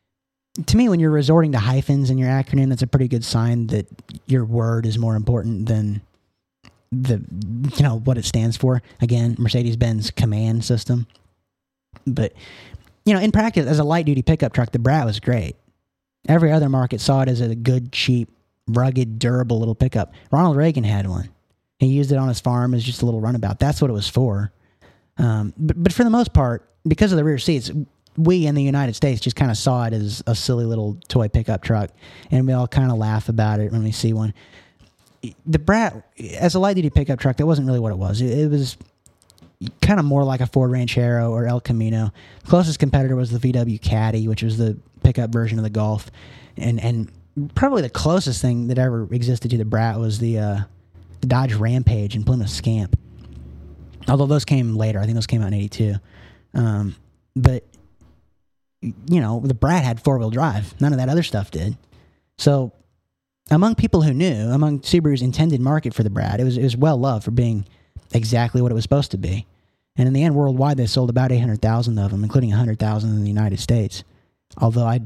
To me, when you're resorting to hyphens in your acronym, that's a pretty good sign that your word is more important than the, you know, what it stands for. Again, Mercedes-Benz command system. But, you know, in practice, as a light-duty pickup truck, the Brat was great. Every other market saw it as a good, cheap, rugged, durable little pickup. Ronald Reagan had one. He used it on his farm as just a little runabout. That's what it was for. Um, but, but for the most part, because of the rear seats, we in the United States just kind of saw it as a silly little toy pickup truck, and we all kind of laugh about it when we see one. The Brat, as a light-duty pickup truck, that wasn't really what it was. It, it was kind of more like a Ford Ranchero or El Camino. The closest competitor was the V W Caddy, which was the pickup version of the Golf. And and probably the closest thing that ever existed to the Brat was the... Uh, the Dodge Rampage and Plymouth Scamp. Although those came later. I think those came out in eighty-two. Um, but, you know, the Brat had four-wheel drive. None of that other stuff did. So, among people who knew, among Subaru's intended market for the Brat, it was, it was well-loved for being exactly what it was supposed to be. And in the end, worldwide, they sold about eight hundred thousand of them, including one hundred thousand in the United States. Although I,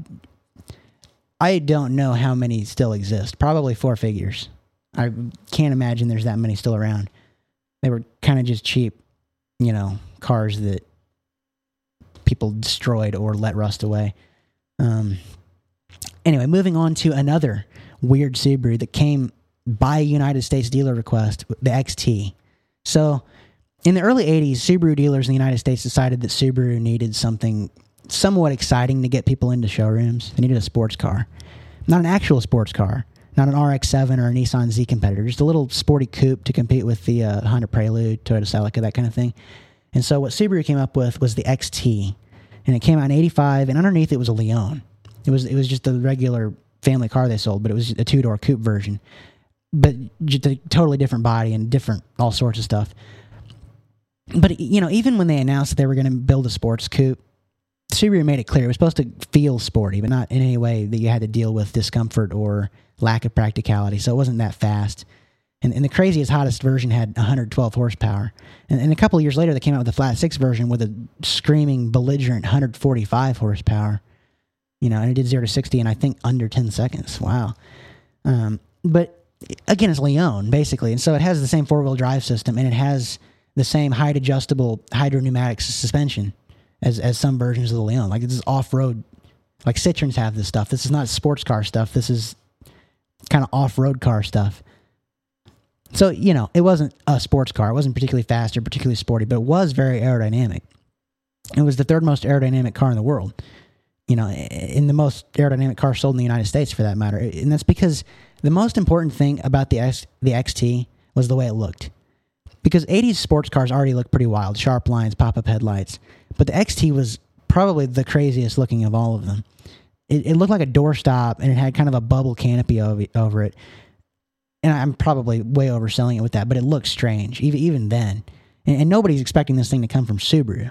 I don't know how many still exist. Probably four figures. I can't imagine there's that many still around. They were kind of just cheap, you know, cars that people destroyed or let rust away. Um, anyway, moving on to another weird Subaru that came by United States dealer request, the X T. So, in the early eighties, Subaru dealers in the United States decided that Subaru needed something somewhat exciting to get people into showrooms. They needed a sports car. Not an actual sports car. Not an R X seven or a Nissan Z competitor, just a little sporty coupe to compete with the uh, Honda Prelude, Toyota Celica, that kind of thing. And so what Subaru came up with was the X T, and it came out in eighty-five, and underneath it was a Leon. It was it was just the regular family car they sold, but it was a two-door coupe version. But just a totally different body and different all sorts of stuff. But, you know, even when they announced that they were going to build a sports coupe, Subaru made it clear it was supposed to feel sporty, but not in any way that you had to deal with discomfort or lack of practicality, so it wasn't that fast. And, and the craziest, hottest version had one hundred twelve horsepower. And, and a couple of years later, they came out with the flat six version with a screaming, belligerent one hundred forty-five horsepower. You know, and it did zero to sixty in, I think, under ten seconds. Wow. Um, but, again, it's Leon, basically. And so it has the same four-wheel drive system, and it has the same height-adjustable hydropneumatic suspension as, as some versions of the Leon. Like, this is off-road. Like, Citroens have this stuff. This is not sports car stuff. This is kind of off-road car stuff. So, you know, it wasn't a sports car. It wasn't particularly fast or particularly sporty, but it was very aerodynamic. It was the third most aerodynamic car in the world. You know, in the most aerodynamic car sold in the United States, for that matter. And that's because the most important thing about the X, the X T was the way it looked. Because eighties sports cars already looked pretty wild. Sharp lines, pop-up headlights. But the X T was probably the craziest looking of all of them. It, it looked like a doorstop, and it had kind of a bubble canopy over, over it. And I'm probably way overselling it with that, but it looked strange, even, even then. And, and nobody's expecting this thing to come from Subaru.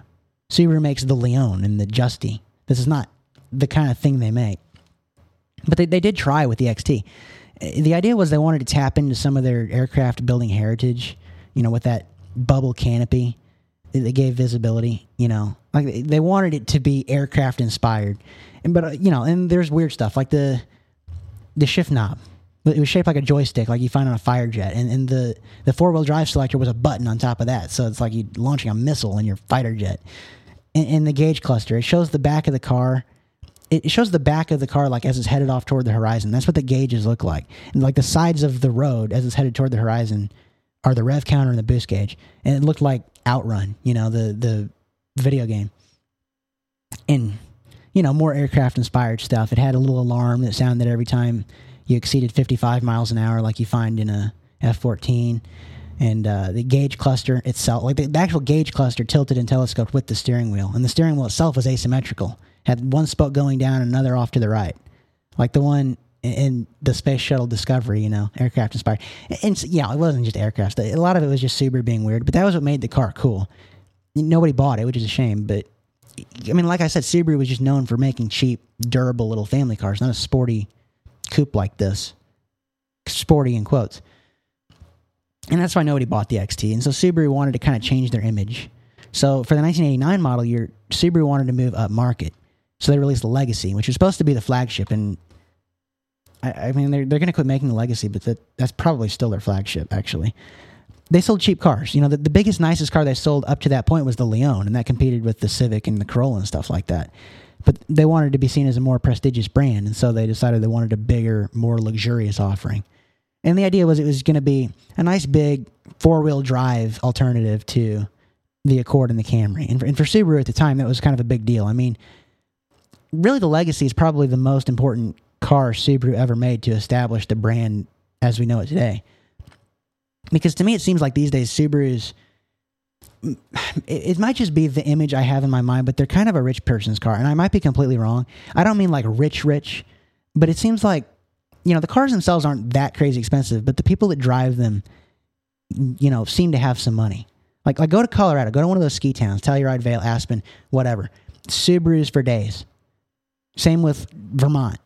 Subaru makes the Leon and the Justy. This is not the kind of thing they make. But they, they did try with the X T. The idea was they wanted to tap into some of their aircraft building heritage, you know, with that bubble canopy. They gave visibility, you know. Like they wanted it to be aircraft inspired. And but uh, you know, and there's weird stuff like the the shift knob. It was shaped like a joystick, like you find on a Firejet, and, and the, the four-wheel drive selector was a button on top of that, so it's like you launching a missile in your fighter jet. And, and the gauge cluster, it shows the back of the car. It shows the back of the car like as it's headed off toward the horizon. That's what the gauges look like. And like the sides of the road as it's headed toward the horizon are the rev counter and the boost gauge. And it looked like Outrun, you know, the the video game. And, you know, more aircraft-inspired stuff. It had a little alarm that sounded every time you exceeded fifty-five miles an hour like you find in a F fourteen. And uh, the gauge cluster itself, like the, the actual gauge cluster tilted and telescoped with the steering wheel. And the steering wheel itself was asymmetrical. Had one spoke going down and another off to the right. Like the one in, in the Space Shuttle Discovery, you know, aircraft inspired. And, and yeah, it wasn't just aircraft. A lot of it was just Subaru being weird. But that was what made the car cool. Nobody bought it, which is a shame. But, I mean, like I said, Subaru was just known for making cheap, durable little family cars, not a sporty coupe like this. Sporty in quotes. And that's why nobody bought the X T. And so Subaru wanted to kind of change their image. So for the nineteen eighty-nine model year, Subaru wanted to move up market. So they released the Legacy, which was supposed to be the flagship. And I, I mean, they're, they're going to quit making the Legacy, but that, that's probably still their flagship, actually. They sold cheap cars. You know, the, the biggest, nicest car they sold up to that point was the Leon, and that competed with the Civic and the Corolla and stuff like that. But they wanted to be seen as a more prestigious brand, and so they decided they wanted a bigger, more luxurious offering. And the idea was it was going to be a nice, big, four-wheel drive alternative to the Accord and the Camry. And for, and for Subaru at the time, that was kind of a big deal. I mean, really the Legacy is probably the most important car Subaru ever made to establish the brand as we know it today. Because to me, it seems like these days Subarus, it, it might just be the image I have in my mind, but they're kind of a rich person's car. And I might be completely wrong. I don't mean like rich, rich, but it seems like, you know, the cars themselves aren't that crazy expensive, but the people that drive them, you know, seem to have some money. Like, like go to Colorado, go to one of those ski towns, Telluride, Vail, Aspen, whatever. Subarus for days. Same with Vermont.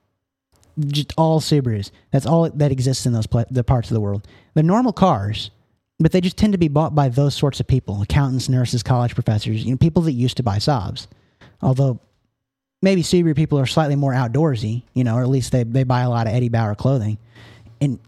Just all Subarus. That's all that exists in those pl- the parts of the world. They're normal cars, but they just tend to be bought by those sorts of people: accountants, nurses, college professors. You know, people that used to buy Saabs. Although maybe Subaru people are slightly more outdoorsy, you know, or at least they they buy a lot of Eddie Bauer clothing. And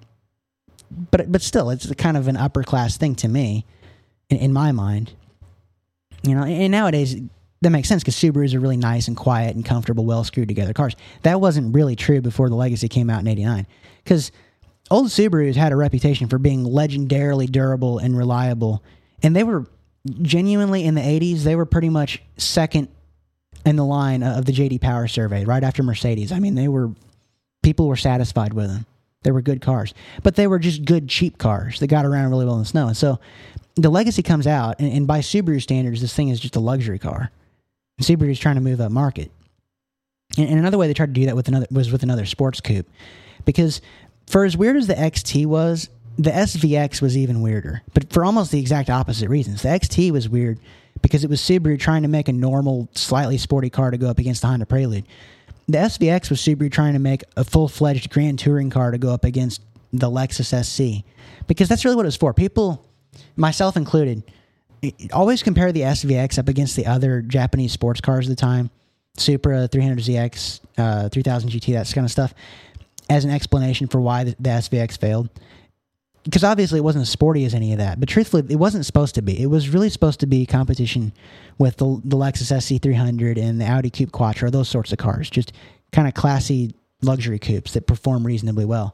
but but still, it's kind of an upper class thing to me, in, in my mind. You know, and nowadays that makes sense because Subarus are really nice and quiet and comfortable, well screwed together cars. That wasn't really true before the Legacy came out in eighty-nine, because old Subarus had a reputation for being legendarily durable and reliable, and they were genuinely in the eighties. They were pretty much second in the line of the J D Power survey, right after Mercedes. I mean, they were people were satisfied with them. They were good cars, but they were just good cheap cars that got around really well in the snow. And so the Legacy comes out, and, and by Subaru standards, this thing is just a luxury car. Subaru is trying to move up market. And, and another way they tried to do that with another was with another sports coupe, because for as weird as the X T was, the S V X was even weirder, but for almost the exact opposite reasons. The X T was weird because it was Subaru trying to make a normal, slightly sporty car to go up against the Honda Prelude. The S V X was Subaru trying to make a full-fledged Grand Touring car to go up against the Lexus S C, because that's really what it was for. People, myself included, always compare the S V X up against the other Japanese sports cars of the time, Supra, three hundred Z X, uh, three thousand G T, that kind of stuff, as an explanation for why the, the S V X failed. Because obviously it wasn't as sporty as any of that, but truthfully, it wasn't supposed to be. It was really supposed to be competition with the, the Lexus S C three hundred and the Audi Coupe Quattro, those sorts of cars, just kind of classy luxury coupes that perform reasonably well.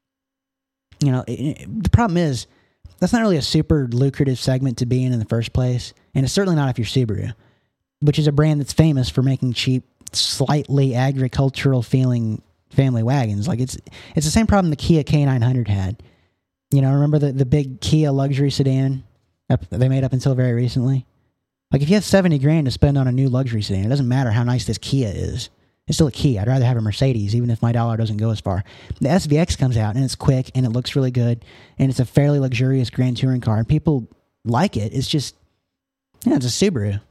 You know, it, it, the problem is, that's not really a super lucrative segment to be in in the first place, and it's certainly not if you're Subaru, which is a brand that's famous for making cheap, slightly agricultural feeling family wagons. Like it's it's the same problem the Kia K nine hundred had. You know, remember the, the big Kia luxury sedan up, they made up until very recently? Like if you have seventy grand to spend on a new luxury sedan, it doesn't matter how nice this Kia is. It's still a Kia. I'd rather have a Mercedes, even if my dollar doesn't go as far. The S V X comes out, and it's quick, and it looks really good, and it's a fairly luxurious Grand Touring car, and people like it. It's just, you know, it's a Subaru.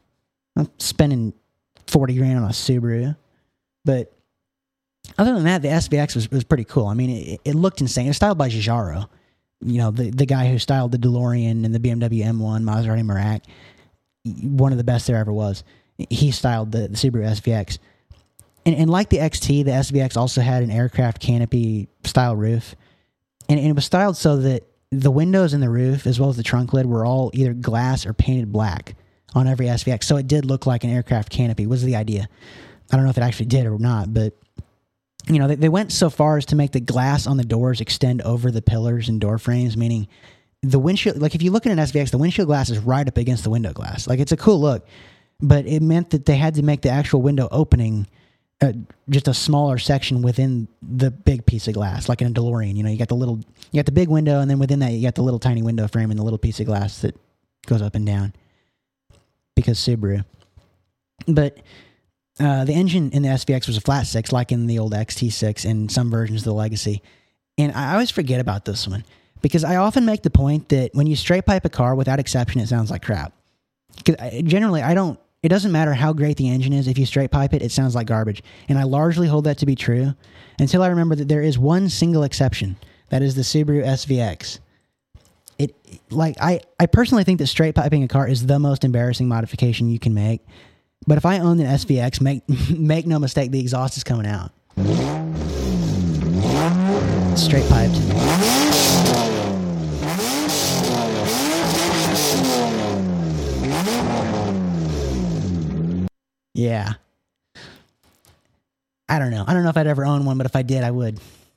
I'm spending forty grand on a Subaru. But other than that, the S V X was, was pretty cool. I mean, it, it looked insane. It was styled by Giugiaro, you know, the, the guy who styled the DeLorean and the B M W M one, Maserati Merak, one of the best there ever was. He styled the, the Subaru S V X. And, and like the X T, the S V X also had an aircraft canopy style roof. And, and it was styled so that the windows in the roof, as well as the trunk lid, were all either glass or painted black on every S V X. So it did look like an aircraft canopy, was the idea. I don't know if it actually did or not, but, you know, they, they went so far as to make the glass on the doors extend over the pillars and door frames, meaning the windshield, like if you look at an S V X, the windshield glass is right up against the window glass. Like, it's a cool look, but it meant that they had to make the actual window opening Uh, just a smaller section within the big piece of glass, like in a DeLorean. You know, you got the little, you got the big window, and then within that, you got the little tiny window frame and the little piece of glass that goes up and down. Because Subaru. But uh, the engine in the S V X was a flat six, like in the old X T six and some versions of the Legacy. And I always forget about this one because I often make the point that when you straight pipe a car, without exception, it sounds like crap. Because generally, I don't. It doesn't matter how great the engine is. If you straight pipe it, it sounds like garbage. And I largely hold that to be true until I remember that there is one single exception. That is the Subaru S V X. It like I, I personally think that straight piping a car is the most embarrassing modification you can make. But if I owned an S V X, make make no mistake, the exhaust is coming out. Straight piped. Yeah. I don't know. I don't know if I'd ever own one, but if I did, I would.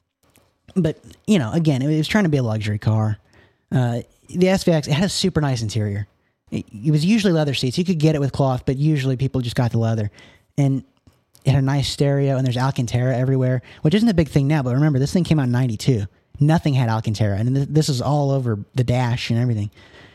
But, you know, again, it was trying to be a luxury car. Uh, the S V X, it had a super nice interior. It, it was usually leather seats. You could get it with cloth, but usually people just got the leather. And it had a nice stereo, and there's Alcantara everywhere, which isn't a big thing now, but remember, this thing came out in ninety-two. Nothing had Alcantara, and this is all over the dash and everything.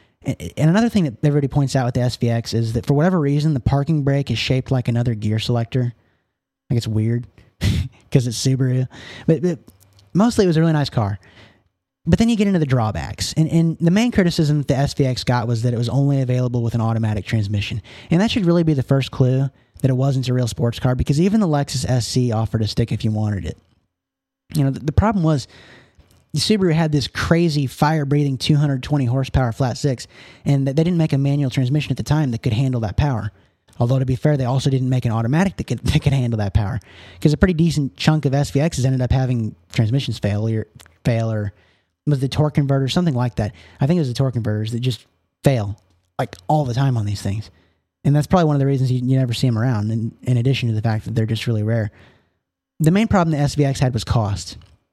And another thing that everybody points out with the S V X is that for whatever reason, the parking brake is shaped like another gear selector. Like, it's weird because it's Subaru. But, but mostly it was a really nice car. But then you get into the drawbacks. And, and the main criticism that the S V X got was that it was only available with an automatic transmission. And that should really be the first clue that it wasn't a real sports car, because even the Lexus S C offered a stick if you wanted it. You know, the, the problem was, the Subaru had this crazy fire-breathing two hundred twenty horsepower flat six, and they didn't make a manual transmission at the time that could handle that power. Although, to be fair, they also didn't make an automatic that could, that could handle that power, because a pretty decent chunk of S V Xs ended up having transmissions fail, or, fail, or was the torque converter, something like that. I think it was the torque converters that just fail, like, all the time on these things. And that's probably one of the reasons you, you never see them around, in, in addition to the fact that they're just really rare. The main problem the S V X had was cost.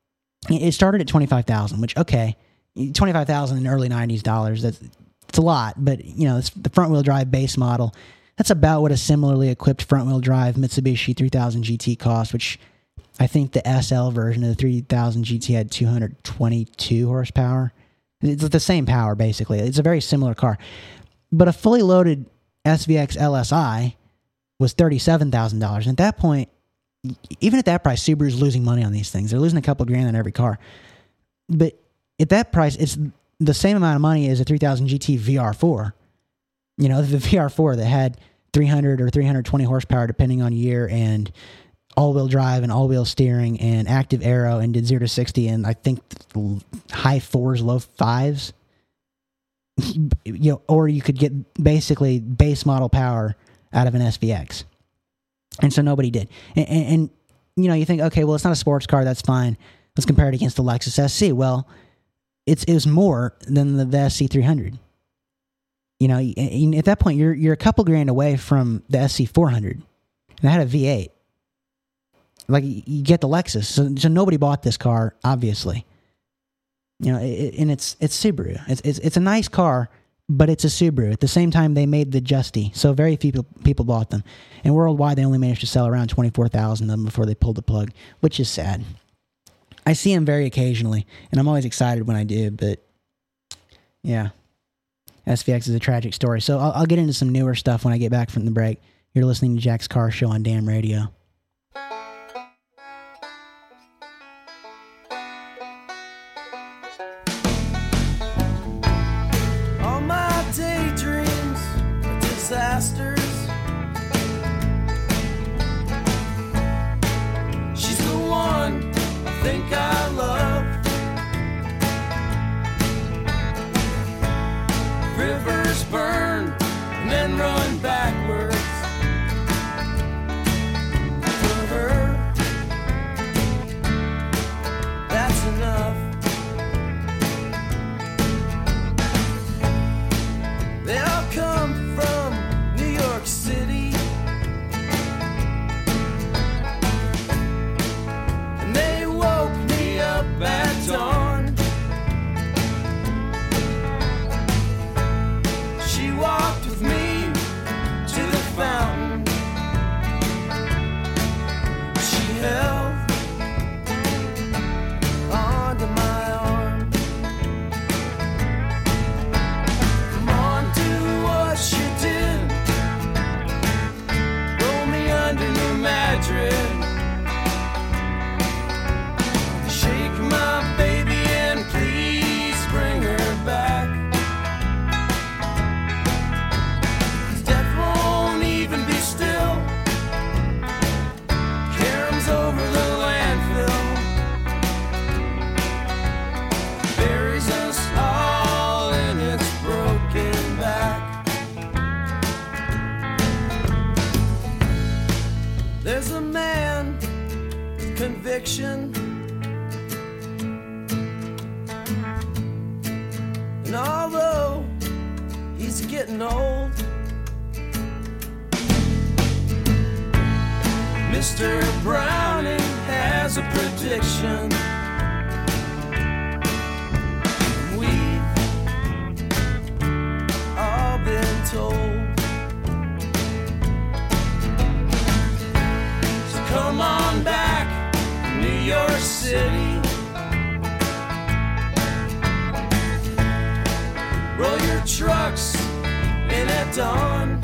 It started at twenty-five thousand dollars, which, okay, twenty-five thousand dollars in early nineties dollars, that's, that's a lot, but, you know, it's the front-wheel drive base model. That's about what a similarly equipped front-wheel drive Mitsubishi three thousand G T cost, which I think the S L version of the three thousand G T had two hundred twenty-two horsepower. It's the same power, basically. It's a very similar car. But a fully loaded S V X L S I was thirty-seven thousand dollars. And at that point, even at that price, Subaru's losing money on these things. They're losing a couple grand on every car. But at that price, it's the same amount of money as a three thousand G T V R four. You know, the V R four that had three hundred or three hundred twenty horsepower, depending on year, and all-wheel drive and all-wheel steering and active aero, and did zero to sixty in, I think, high fours, low fives. You know, or you could get basically base model power out of an S V X. And so nobody did. And, and, and, you know, you think, okay, well, it's not a sports car. That's fine. Let's compare it against the Lexus S C. Well, it's it was more than the, the S C three hundred. You know, at that point, you're you're a couple grand away from the S C four hundred. And that had a V eight. Like, you get the Lexus. So, so nobody bought this car, obviously. You know, it, and it's it's Subaru. It's, it's it's a nice car, but it's a Subaru. At the same time, they made the Justy, so very few people, people bought them. And worldwide, they only managed to sell around twenty-four thousand of them before they pulled the plug, which is sad. I see them very occasionally, and I'm always excited when I do, but yeah, S V X is a tragic story. So I'll, I'll get into some newer stuff when I get back from the break. You're listening to Jack's Car Show on Damn Radio. All my daydreams are disasters. think I love. Rivers burn and then run backwards. For her, that's enough. They all come from New York City, and they woke me up at dawn. She walked with me to the fountain. She held onto my arm. Come on, do what you did. Roll me under New Madrid. Shake my baby and please bring her back. Death won't even be still. Caroms over the landfill. Buries us all in its broken back. There's a man with conviction, and although he's getting old, Mister Browning has a prediction. We've all been told. So come on back, New York City. Roll your trucks in at dawn.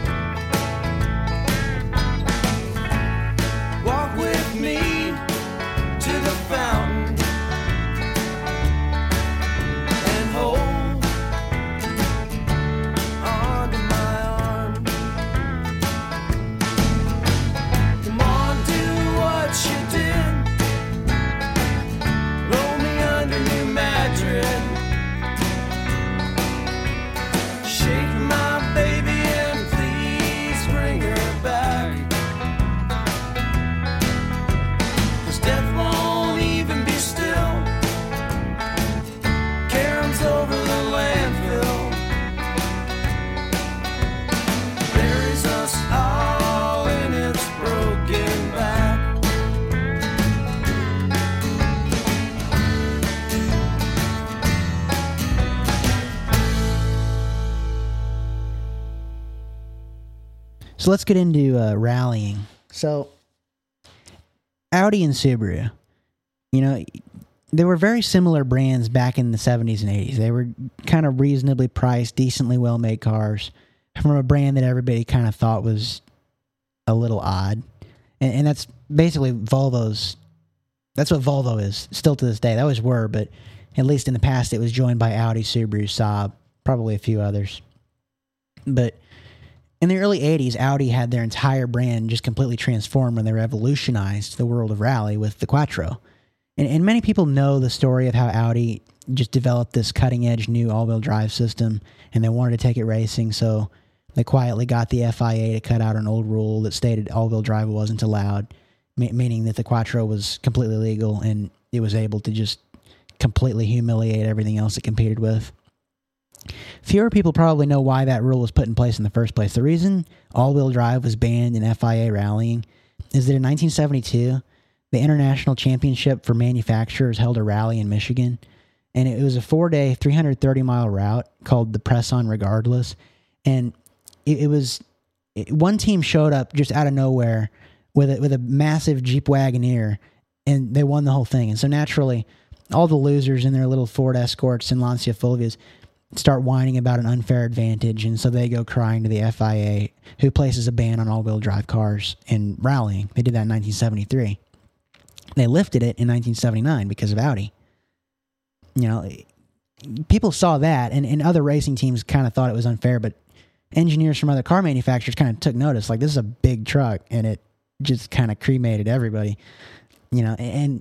Walk with me to the fountain and hold onto my arm. Come on, do what you did. Roll me under New Madrid. Shake my baby and please bring her back. Death won't even be still. Caroms over the landfill. Buries us all in its broken back. So let's get into uh, rallying. So Audi and Subaru, you know, they were very similar brands back in the seventies and eighties. They were kind of reasonably priced, decently well-made cars from a brand that everybody kind of thought was a little odd. And, and that's basically Volvo's, that's what Volvo is, still to this day. They always were, but at least in the past it was joined by Audi, Subaru, Saab, probably a few others. But in the early eighties, Audi had their entire brand just completely transformed when they revolutionized the world of rally with the Quattro. And, and many people know the story of how Audi just developed this cutting-edge new all-wheel drive system, and they wanted to take it racing, so they quietly got the F I A to cut out an old rule that stated all-wheel drive wasn't allowed, ma- meaning that the Quattro was completely legal, and it was able to just completely humiliate everything else it competed with. Fewer people probably know why that rule was put in place in the first place. The reason all-wheel drive was banned in F I A rallying is that in nineteen seventy-two, the International Championship for Manufacturers held a rally in Michigan, and it was a four-day, three hundred thirty mile route called the Press On Regardless, and it, it was it, one team showed up just out of nowhere with a, with a massive Jeep Wagoneer, and they won the whole thing. And so naturally, all the losers in their little Ford Escorts and Lancia Fulvias start whining about an unfair advantage, and so they go crying to the F I A, who places a ban on all-wheel drive cars in rallying. They did that in nineteen seventy-three. They lifted it in nineteen seventy-nine because of Audi. You know, people saw that, and, and other racing teams kind of thought it was unfair, but engineers from other car manufacturers kind of took notice. Like, this is a big truck, and it just kind of cremated everybody. You know, and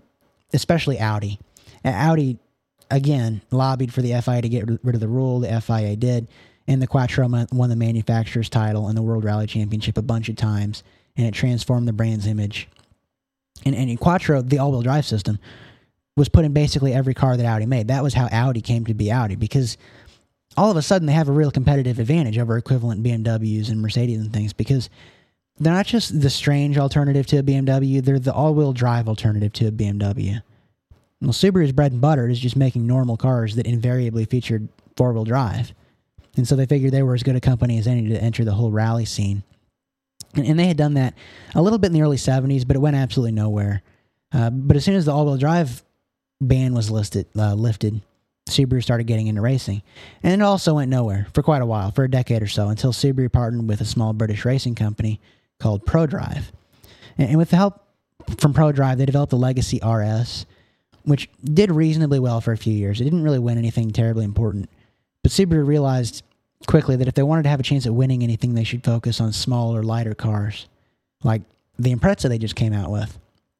especially Audi. Uh, Audi, again, lobbied for the F I A to get rid of the rule. The F I A did, and the Quattro won the manufacturer's title and the World Rally Championship a bunch of times, and it transformed the brand's image. And, and in Quattro, the all-wheel drive system, was put in basically every car that Audi made. That was how Audi came to be Audi, because all of a sudden they have a real competitive advantage over equivalent B M Ws and Mercedes and things, because they're not just the strange alternative to a B M W, they're the all-wheel drive alternative to a B M W. Well, Subaru's bread and butter is just making normal cars that invariably featured four-wheel drive. And so they figured they were as good a company as any to enter the whole rally scene. And, and they had done that a little bit in the early seventies, but it went absolutely nowhere. Uh, but as soon as the all-wheel drive ban was listed, uh, lifted, Subaru started getting into racing. And it also went nowhere for quite a while, for a decade or so, until Subaru partnered with a small British racing company called ProDrive. And, and with the help from ProDrive, they developed the Legacy R S, which did reasonably well for a few years. It didn't really win anything terribly important. But Subaru realized quickly that if they wanted to have a chance at winning anything, they should focus on smaller, lighter cars, like the Impreza they just came out with.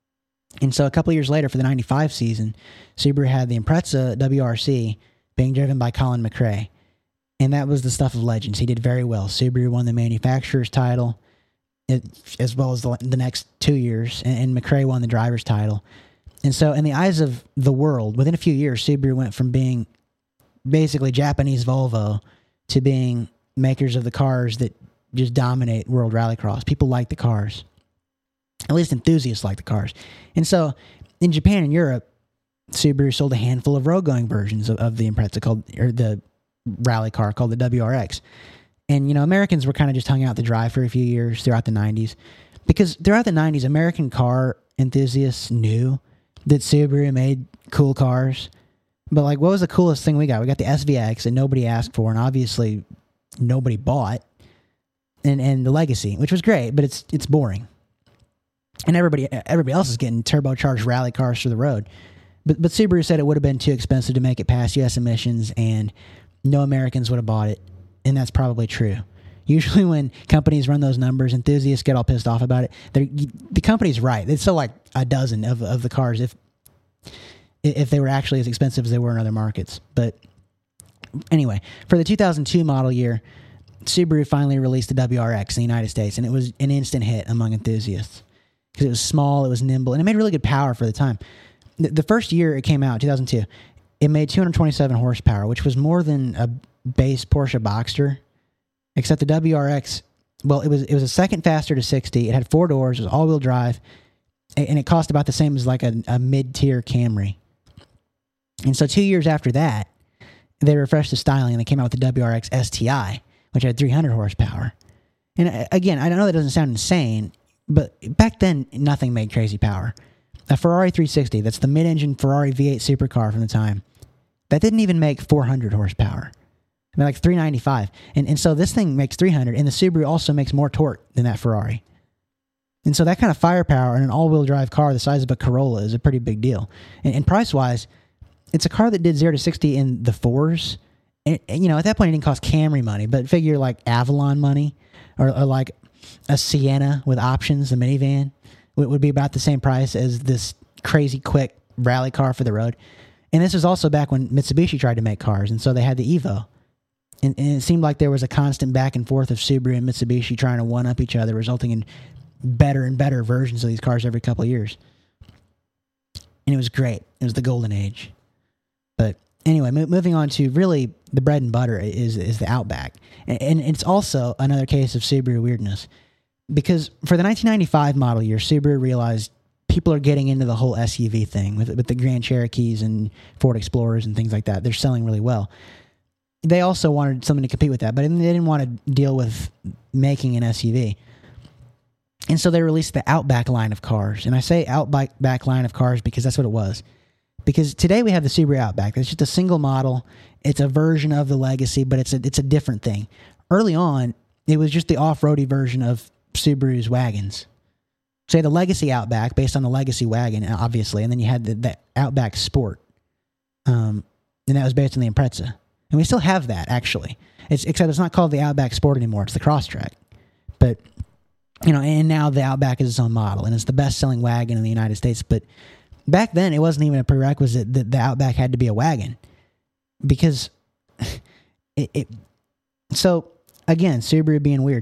And so a couple of years later, for the ninety-five season, Subaru had the Impreza W R C being driven by Colin McRae. And that was the stuff of legends. He did very well. Subaru won the manufacturer's title, it, as well as the, the next two years, and, and McRae won the driver's title. And so in the eyes of the world, within a few years, Subaru went from being basically Japanese Volvo to being makers of the cars that just dominate World Rallycross. People like the cars. At least enthusiasts like the cars. And so in Japan and Europe, Subaru sold a handful of road-going versions of, of the Impreza, called, or the rally car called the W R X. And, you know, Americans were kind of just hung out to dry for a few years throughout the nineties. Because throughout the nineties, American car enthusiasts knew that Subaru made cool cars. But, like, what was the coolest thing we got? We got the S V X that nobody asked for, and obviously nobody bought. And and the Legacy, which was great, but it's it's boring. And everybody everybody else is getting turbocharged rally cars through the road. But but Subaru said it would have been too expensive to make it past U S emissions, and no Americans would have bought it. And that's probably true. Usually when companies run those numbers, enthusiasts get all pissed off about it. They're, the company's right. They sell like a dozen of, of the cars if if they were actually as expensive as they were in other markets. But anyway, for the two thousand two model year, Subaru finally released the W R X in the United States, and it was an instant hit among enthusiasts. Because it was small, it was nimble, and it made really good power for the time. The, the first year it came out, two thousand two, it made two hundred twenty-seven horsepower, which was more than a base Porsche Boxster, except the W R X, well, it was it was a second faster to sixty. It had four doors, it was all-wheel drive, and it cost about the same as like a, a mid-tier Camry. And so two years after that, they refreshed the styling, and they came out with the W R X S T I, which had three hundred horsepower. And again, I know that doesn't sound insane, but back then, nothing made crazy power. A Ferrari three sixty, that's the mid-engine Ferrari V eight supercar from the time, that didn't even make four hundred horsepower. I mean, like three ninety-five. And, and so this thing makes three hundred, and the Subaru also makes more torque than that Ferrari. And so that kind of firepower in an all-wheel drive car the size of a Corolla is a pretty big deal. And, and price-wise, it's a car that did zero to sixty in the fours. And, and, you know, at that point, it didn't cost Camry money, but figure like Avalon money, or, or like a Sienna with options, a minivan, would be about the same price as this crazy quick rally car for the road. And this was also back when Mitsubishi tried to make cars, and so they had the Evo. And, and it seemed like there was a constant back and forth of Subaru and Mitsubishi trying to one-up each other, resulting in better and better versions of these cars every couple of years. And it was great. It was the golden age. But anyway, mo- moving on to really the bread and butter is, is the Outback. And, and it's also another case of Subaru weirdness. Because for the nineteen ninety-five model year, Subaru realized people are getting into the whole S U V thing with, with the Grand Cherokees and Ford Explorers and things like that. They're selling really well. They also wanted something to compete with that, but they didn't want to deal with making an S U V. And so they released the Outback line of cars. And I say Outback back line of cars because that's what it was. Because today we have the Subaru Outback. It's just a single model. It's a version of the Legacy, but it's a, it's a different thing. Early on, it was just the off-roady version of Subaru's wagons. Say the Legacy Outback, based on the Legacy wagon, obviously, and then you had the, the Outback Sport. Um, and that was based on the Impreza. And we still have that, actually. It's except it's not called the Outback Sport anymore. It's the Crosstrek. But, you know, and now the Outback is its own model, and it's the best-selling wagon in the United States. But back then it wasn't even a prerequisite that the Outback had to be a wagon, because it, it so again, Subaru being weird.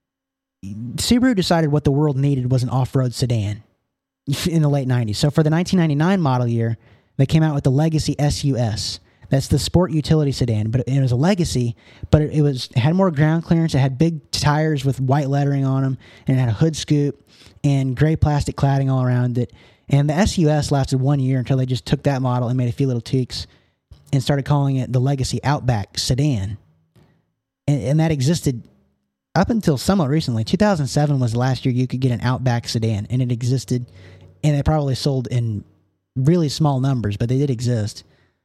Subaru decided what the world needed was an off-road sedan in the late nineties. So for the nineteen ninety-nine model year, they came out with the Legacy S U S. That's the sport utility sedan, but it was a Legacy, but it was it had more ground clearance. It had big tires with white lettering on them, and it had a hood scoop and gray plastic cladding all around it. And the S U S lasted one year until they just took that model and made a few little tweaks and started calling it the Legacy Outback Sedan. And, and that existed up until somewhat recently. two thousand seven was the last year you could get an Outback sedan, and it existed, and it probably sold in really small numbers, but they did exist.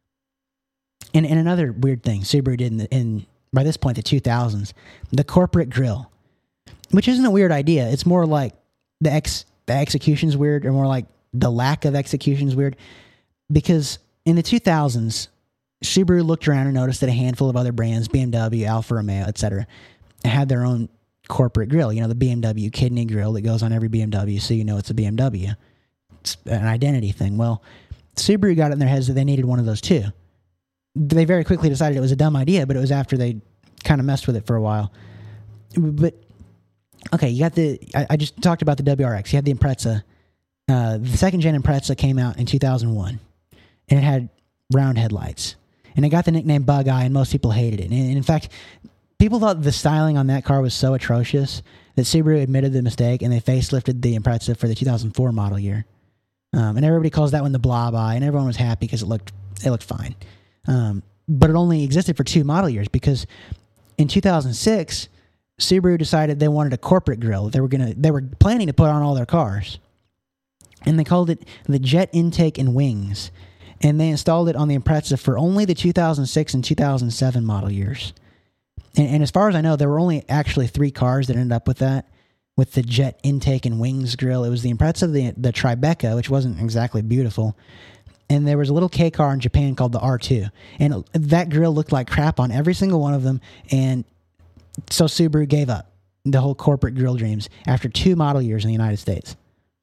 And, and another weird thing Subaru did in, the, in, by this point, the two thousands, the corporate grill, which isn't a weird idea. It's more like the ex the execution's weird, or more like the lack of execution's weird, because in the two thousands, Subaru looked around and noticed that a handful of other brands, B M W, Alfa Romeo, et cetera, had their own corporate grill. You know, the B M W kidney grill that goes on every B M W, so you know it's a B M W. It's an identity thing. Well, Subaru got it in their heads that they needed one of those too. They very quickly decided it was a dumb idea, but it was after they kind of messed with it for a while. But, okay, you got the... I, I just talked about the W R X. You had the Impreza. Uh, the second-gen Impreza came out in two thousand one, and it had round headlights. And it got the nickname Bug Eye, and most people hated it. And in fact, people thought the styling on that car was so atrocious that Subaru admitted the mistake, and they facelifted the Impreza for the two thousand four model year. Um, and everybody calls that one the Blob Eye, and everyone was happy because it looked it looked fine. Um, but it only existed for two model years, because in two thousand six, Subaru decided they wanted a corporate grill. They were gonna they were planning to put on all their cars, and they called it the Jet Intake and Wings. And they installed it on the Impreza for only the two thousand six and two thousand seven model years. And, and as far as I know, there were only actually three cars that ended up with that, with the Jet Intake and Wings grill. It was the Impreza, the, the Tribeca, which wasn't exactly beautiful. And there was a little K car in Japan called the R two. And that grill looked like crap on every single one of them. And so Subaru gave up the whole corporate grill dreams after two model years in the United States.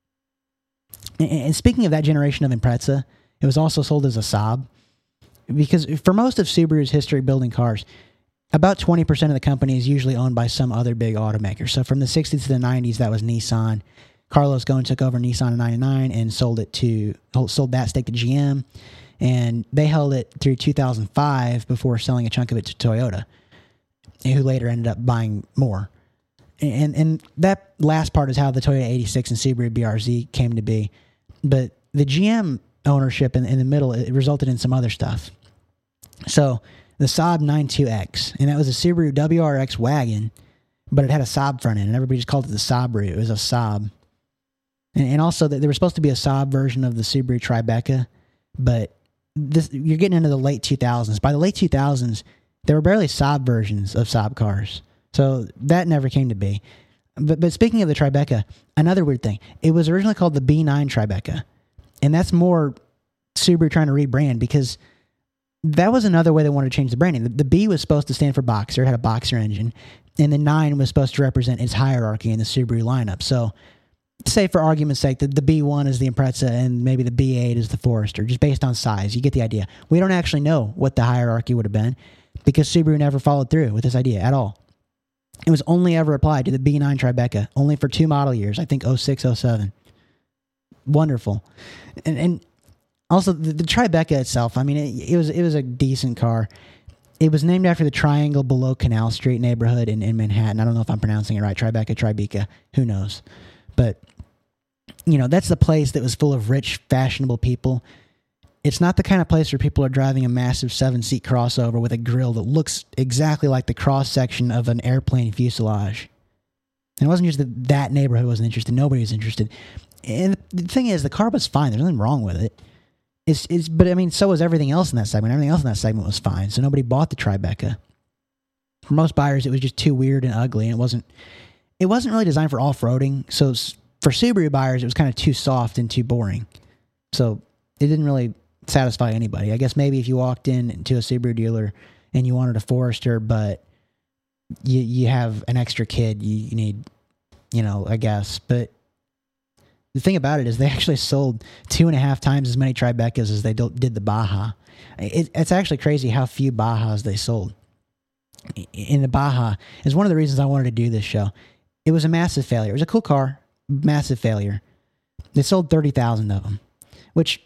And, and speaking of that generation of Impreza, it was also sold as a Saab, because for most of Subaru's history building cars, about twenty percent of the company is usually owned by some other big automaker. So from the sixties to the nineties, that was Nissan. Carlos Ghosn took over Nissan in ninety-nine and sold it to sold that stake to G M, and they held it through two thousand five before selling a chunk of it to Toyota, who later ended up buying more. And and that last part is how the Toyota eighty-six and Subaru B R Z came to be. But the G M ownership in, in the middle, it resulted in some other stuff. So the Saab ninety-two X, and that was a Subaru W R X wagon, but it had a Saab front end, and everybody just called it the Sabru. It was a Saab. And, and also, there was supposed to be a Saab version of the Subaru Tribeca, but this, you're getting into the late two thousands. By the late two thousands, there were barely Saab versions of Saab cars. So that never came to be. But, but speaking of the Tribeca, another weird thing. It was originally called the B nine Tribeca. And that's more Subaru trying to rebrand, because that was another way they wanted to change the branding. The, the B was supposed to stand for Boxer. It had a Boxer engine. And the nine was supposed to represent its hierarchy in the Subaru lineup. So, say for argument's sake, that the B one is the Impreza and maybe the B eight is the Forester, just based on size. You get the idea. We don't actually know what the hierarchy would have been, because Subaru never followed through with this idea at all. It was only ever applied to the B nine Tribeca, only for two model years, I think oh six, oh seven. Wonderful. And, and also, the, the Tribeca itself, I mean, it, it was it was a decent car. It was named after the triangle below Canal Street neighborhood in, in Manhattan. I don't know if I'm pronouncing it right. Tribeca, Tribeca, who knows? But, you know, that's the place that was full of rich, fashionable people. It's not the kind of place where people are driving a massive seven-seat crossover with a grill that looks exactly like the cross-section of an airplane fuselage. And it wasn't just that that neighborhood wasn't interested. Nobody was interested. And the thing is, the car was fine. There's nothing wrong with it. It's, it's, but, I mean, so was everything else in that segment. Everything else in that segment was fine. So nobody bought the Tribeca. For most buyers, it was just too weird and ugly. And it wasn't, it wasn't really designed for off-roading. So for Subaru buyers, it was kind of too soft and too boring. So it didn't really satisfy anybody. I guess maybe if you walked in to a Subaru dealer and you wanted a Forester, but you you have an extra kid, you, you need, you know, I guess. But the thing about it is they actually sold two and a half times as many Tribecas as they do, did the Baja. It, it's actually crazy how few Bajas they sold. In the Baja is one of the reasons I wanted to do this show. It was a massive failure. It was a cool car, massive failure. They sold thirty thousand of them, which,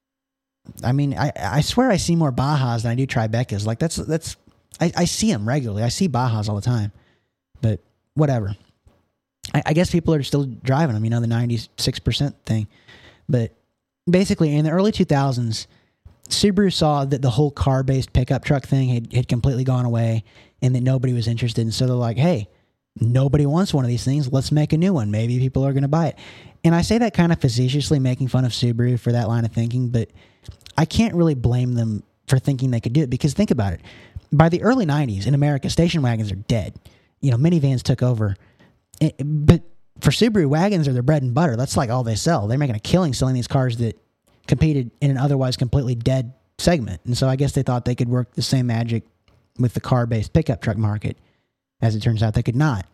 I mean, I, I swear I see more Bajas than I do Tribecas. Like, that's, that's I, I see them regularly. I see Bajas all the time. But whatever. I, I guess people are still driving them, you know, the ninety-six percent thing. But basically, in the early two thousands, Subaru saw that the whole car-based pickup truck thing had, had completely gone away and that nobody was interested. And so they're like, hey, nobody wants one of these things. Let's make a new one. Maybe people are going to buy it. And I say that kind of facetiously, making fun of Subaru for that line of thinking, but I can't really blame them for thinking they could do it, because think about it. By the early nineties in America, station wagons are dead. You know, minivans took over. It, but for Subaru, wagons are their bread and butter. That's like all they sell. They're making a killing selling these cars that competed in an otherwise completely dead segment. And so I guess they thought they could work the same magic with the car-based pickup truck market. As it turns out, they could not.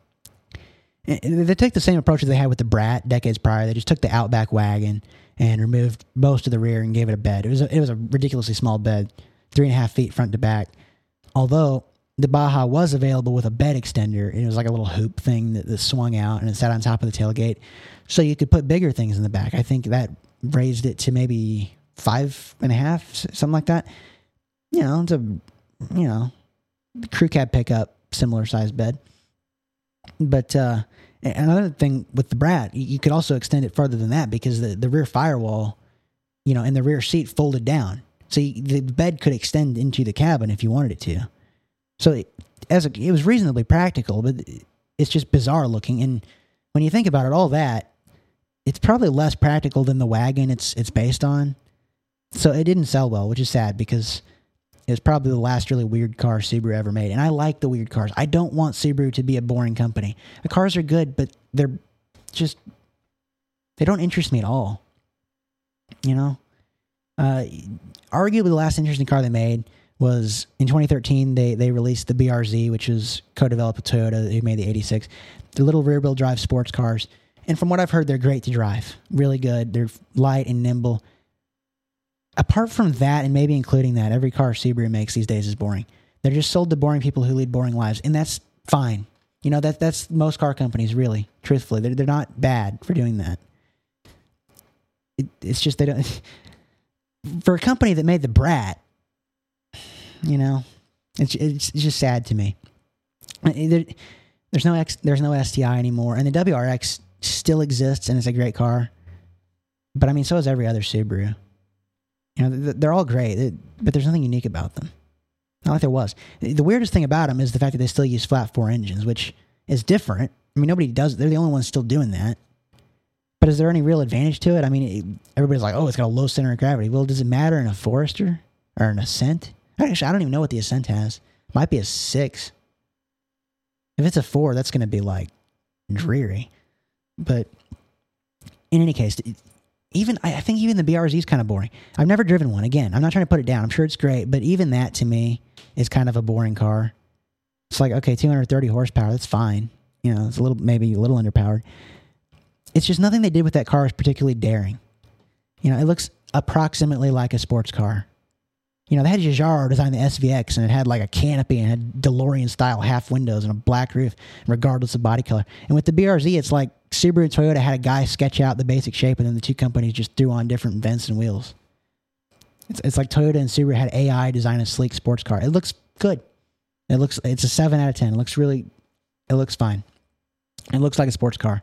They took the same approach as they had with the Brat decades prior. They just took the Outback wagon and removed most of the rear and gave it a bed. It was a, it was a ridiculously small bed, three and a half feet front to back. Although the Baja was available with a bed extender. It was like a little hoop thing that, that swung out and it sat on top of the tailgate. So you could put bigger things in the back. I think that raised it to maybe five and a half, something like that. You know, it's a, you know, crew cab pickup, similar size bed. But uh, another thing with the Brat, you could also extend it further than that, because the, the rear firewall, you know, and the rear seat folded down. So you, the bed could extend into the cabin if you wanted it to. So it, as a, it was reasonably practical, but it's just bizarre looking. And when you think about it, all that, it's probably less practical than the wagon it's it's based on. So it didn't sell well, which is sad, because it was probably the last really weird car Subaru ever made. And I like the weird cars. I don't want Subaru to be a boring company. The cars are good, but they're just, they don't interest me at all. You know? Uh, arguably the last interesting car they made was in twenty thirteen, they, they released the B R Z, which is co-developed with Toyota, who made the eighty-six. They're little rear-wheel drive sports cars. And from what I've heard, they're great to drive. Really good. They're light and nimble. Apart from that, and maybe including that, every car Subaru makes these days is boring. They're just sold to boring people who lead boring lives, and that's fine. You know, that that's most car companies, really, truthfully. They're, they're not bad for doing that. It, it's just they don't... For a company that made the Brat, you know, it's it's, it's just sad to me. There, there's no X, there's no S T I anymore, and the W R X still exists, and it's a great car. But I mean, so is every other Subaru. You know, they're all great, but there's nothing unique about them. Not like there was. The weirdest thing about them is the fact that they still use flat four engines, which is different. I mean, nobody does. They're the only ones still doing that. But is there any real advantage to it? I mean, it, everybody's like, oh, it's got a low center of gravity. Well, does it matter in a Forester or an Ascent? Actually, I don't even know what the Ascent has. It might be a six. If it's a four, that's going to be like dreary. But in any case, even I think even the B R Z is kind of boring. I've never driven one. Again, I'm not trying to put it down. I'm sure it's great, but even that to me is kind of a boring car. It's like, okay, two hundred thirty horsepower, that's fine. You know, it's a little, maybe a little underpowered. It's just nothing they did with that car is particularly daring. You know, it looks approximately like a sports car. You know, they had Giugiaro design the S V X, and it had like a canopy and had DeLorean-style half windows and a black roof, regardless of body color. And with the B R Z, it's like Subaru and Toyota had a guy sketch out the basic shape, and then the two companies just threw on different vents and wheels. It's it's like Toyota and Subaru had A I design a sleek sports car. It looks good. It looks it's a seven out of ten. It looks really, it looks fine. It looks like a sports car.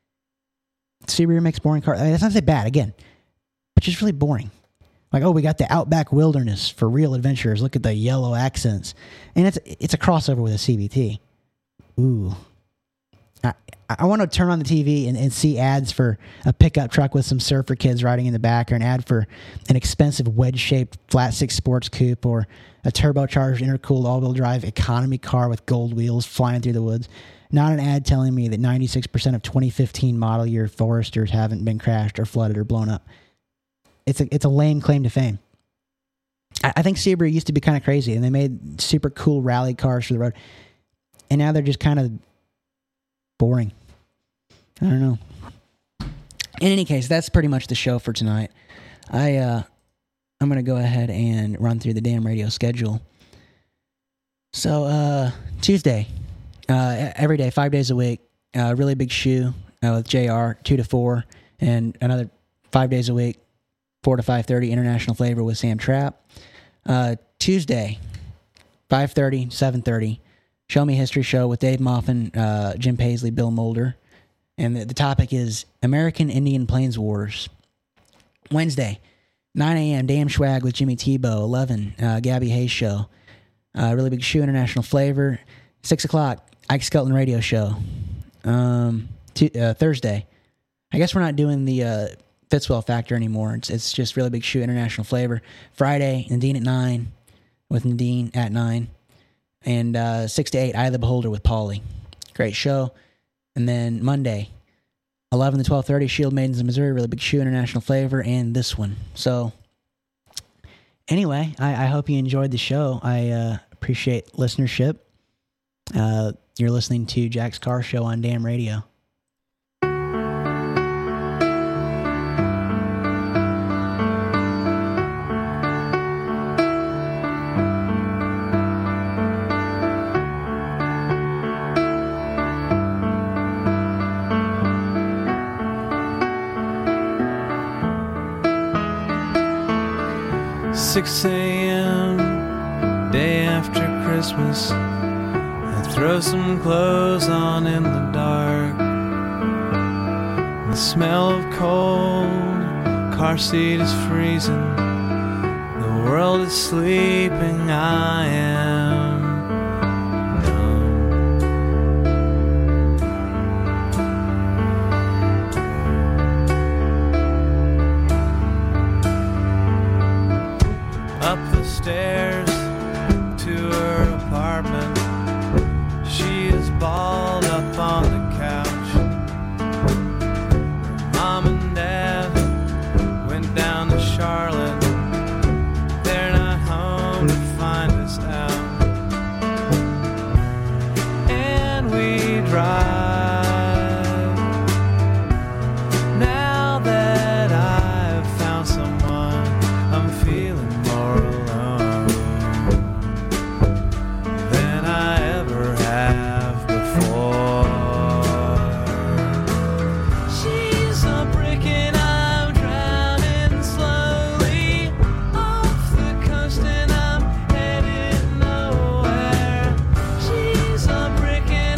Subaru makes boring cars. I mean, that's not to say bad again, but just really boring. Like, oh, we got the Outback Wilderness for real adventurers. Look at the yellow accents, and it's it's a crossover with a C V T. Ooh. I, I want to turn on the T V and, and see ads for a pickup truck with some surfer kids riding in the back, or an ad for an expensive wedge-shaped flat six sports coupe, or a turbocharged intercooled all-wheel drive economy car with gold wheels flying through the woods. Not an ad telling me that ninety-six percent of twenty fifteen model year Foresters haven't been crashed or flooded or blown up. It's a it's a lame claim to fame. I, I think Subaru used to be kind of crazy, and they made super cool rally cars for the road, and now they're just kind of boring. I don't know. in any case, that's pretty much the show for tonight. I uh, I'm gonna go ahead and run through the damn radio schedule. So uh, Tuesday, uh, every day, five days a week, uh, really big shoe uh, with J R, two to four, and another five days a week, four to five thirty, international flavor with Sam Trapp. Uh, Tuesday, five thirty, seven thirty, Show Me History Show with Dave Moffin, uh, Jim Paisley, Bill Mulder. And the, the topic is American Indian Plains Wars. Wednesday, nine a.m., Damn Schwag with Jimmy Tebow. eleven, uh, Gabby Hayes Show. Uh, really Big Shoe, International Flavor. six o'clock, Ike Skelton Radio Show. Um, t- uh, Thursday, I guess we're not doing the uh, Fitzwell Factor anymore. It's, it's just Really Big Shoe, International Flavor. Friday, Nadine at nine with Nadine at nine. And uh, six to eight, Eye of the Beholder with Paulie. Great show. And then Monday, eleven to twelve thirty, Shield Maidens of Missouri, Really Big Shoe, International Flavor, and this one. So, anyway, I, I hope you enjoyed the show. I uh, appreciate listenership. Uh, you're listening to Jack's Car Show on Damn Radio. six a.m., day after Christmas, I throw some clothes on in the dark. The smell of cold, car seat is freezing, the world is sleeping, I am stairs to her apartment. She is bald.